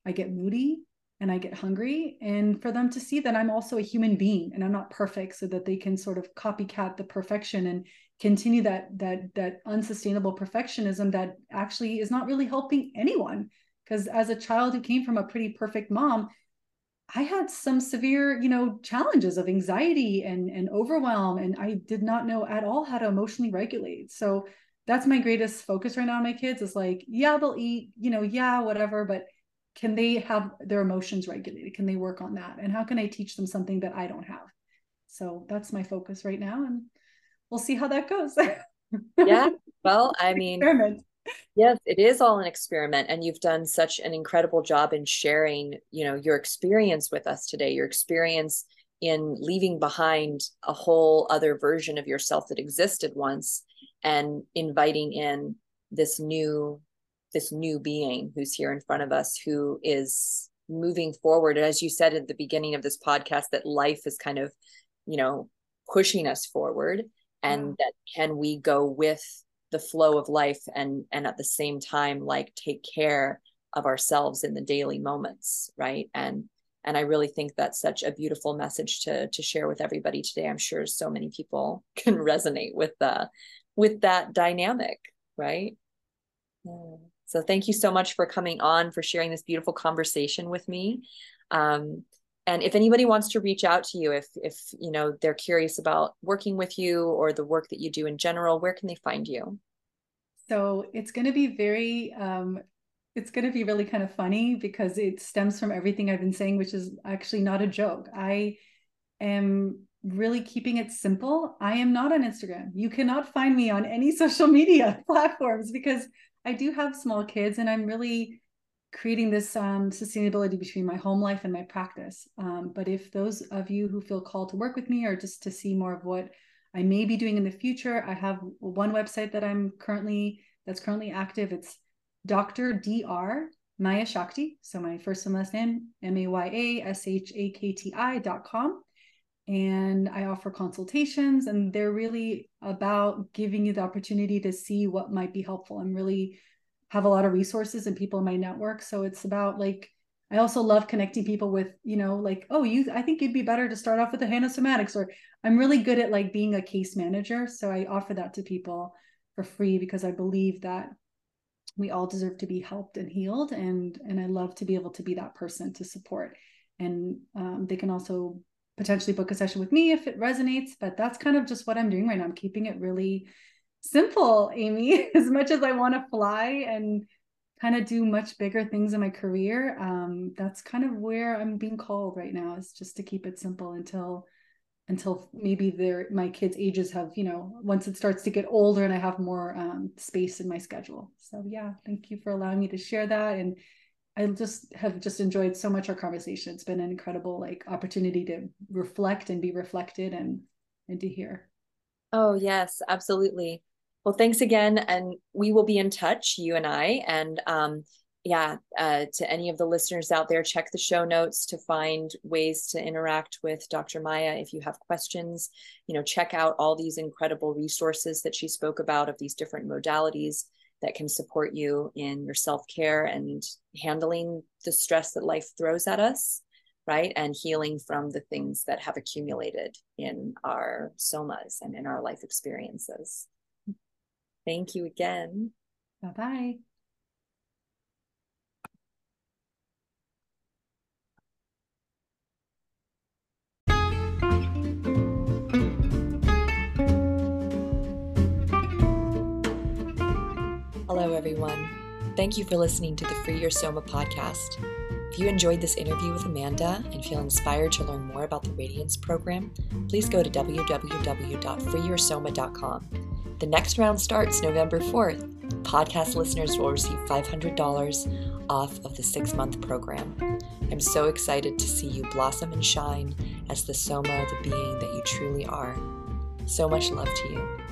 I get moody and I get hungry, and for them to see that I'm also a human being and I'm not perfect, so that they can sort of copycat the perfection and continue that unsustainable perfectionism that actually is not really helping anyone. Because as a child who came from a pretty perfect mom, I had some severe, challenges of anxiety and overwhelm, and I did not know at all how to emotionally regulate. So that's my greatest focus right now on my kids, is like, yeah, they'll eat, yeah, whatever, but can they have their emotions regulated? Can they work on that? And how can I teach them something that I don't have? So that's my focus right now, and we'll see how that goes. Yeah. Well, I mean, Experiment. yes, it is all an experiment, and you've done such an incredible job in sharing, your experience with us today, your experience in leaving behind a whole other version of yourself that existed once, and inviting in this new being who's here in front of us, who is moving forward. As you said at the beginning of this podcast, that life is kind of, pushing us forward, and that can we go with the flow of life, and at the same time, like, take care of ourselves in the daily moments, right? And I really think that's such a beautiful message to share with everybody today. I'm sure so many people can resonate with that dynamic, right? Yeah. So thank you so much for coming on, for sharing this beautiful conversation with me. And if anybody wants to reach out to you, if they're curious about working with you or the work that you do in general, where can they find you? So it's going to be really kind of funny, because it stems from everything I've been saying, which is actually not a joke. I am really keeping it simple. I am not on Instagram. You cannot find me on any social media platforms, because I do have small kids, and I'm really creating this sustainability between my home life and my practice. But if those of you who feel called to work with me, or just to see more of what I may be doing in the future, I have one website that's currently active. It's Dr. Maya Shakti. So my first and last name, MAYASHAKTI.com. And I offer consultations, and they're really about giving you the opportunity to see what might be helpful. I'm really have a lot of resources and people in my network. So it's about, like, I also love connecting people with, I think you'd be better to start off with the Somatics, or I'm really good at, like, being a case manager. So I offer that to people for free, because I believe that we all deserve to be helped and healed. And I love to be able to be that person to support. And they can also potentially book a session with me if it resonates, but that's kind of just what I'm doing right now. I'm keeping it really simple, Amy. As much as I want to fly and kind of do much bigger things in my career, that's kind of where I'm being called right now, is just to keep it simple until maybe my kids' ages have, once it starts to get older and I have more space in my schedule. So yeah, thank you for allowing me to share that. And I have enjoyed so much our conversation. It's been an incredible, like, opportunity to reflect and be reflected, and to hear. Oh, yes, absolutely. Well, thanks again. And we will be in touch, you and I. And to any of the listeners out there, check the show notes to find ways to interact with Dr. Maya. If you have questions, check out all these incredible resources that she spoke about, of these different modalities that can support you in your self-care and handling the stress that life throws at us, right? And healing from the things that have accumulated in our somas and in our life experiences. Thank you again. Bye-bye. Hello, everyone. Thank you for listening to the Free Your Soma podcast. If you enjoyed this interview with Amanda and feel inspired to learn more about the Radiance program, please go to www.freeyoursoma.com. The next round starts November 4th. Podcast listeners will receive $500 off of the 6-month program. I'm so excited to see you blossom and shine as the Soma, the being that you truly are. So much love to you.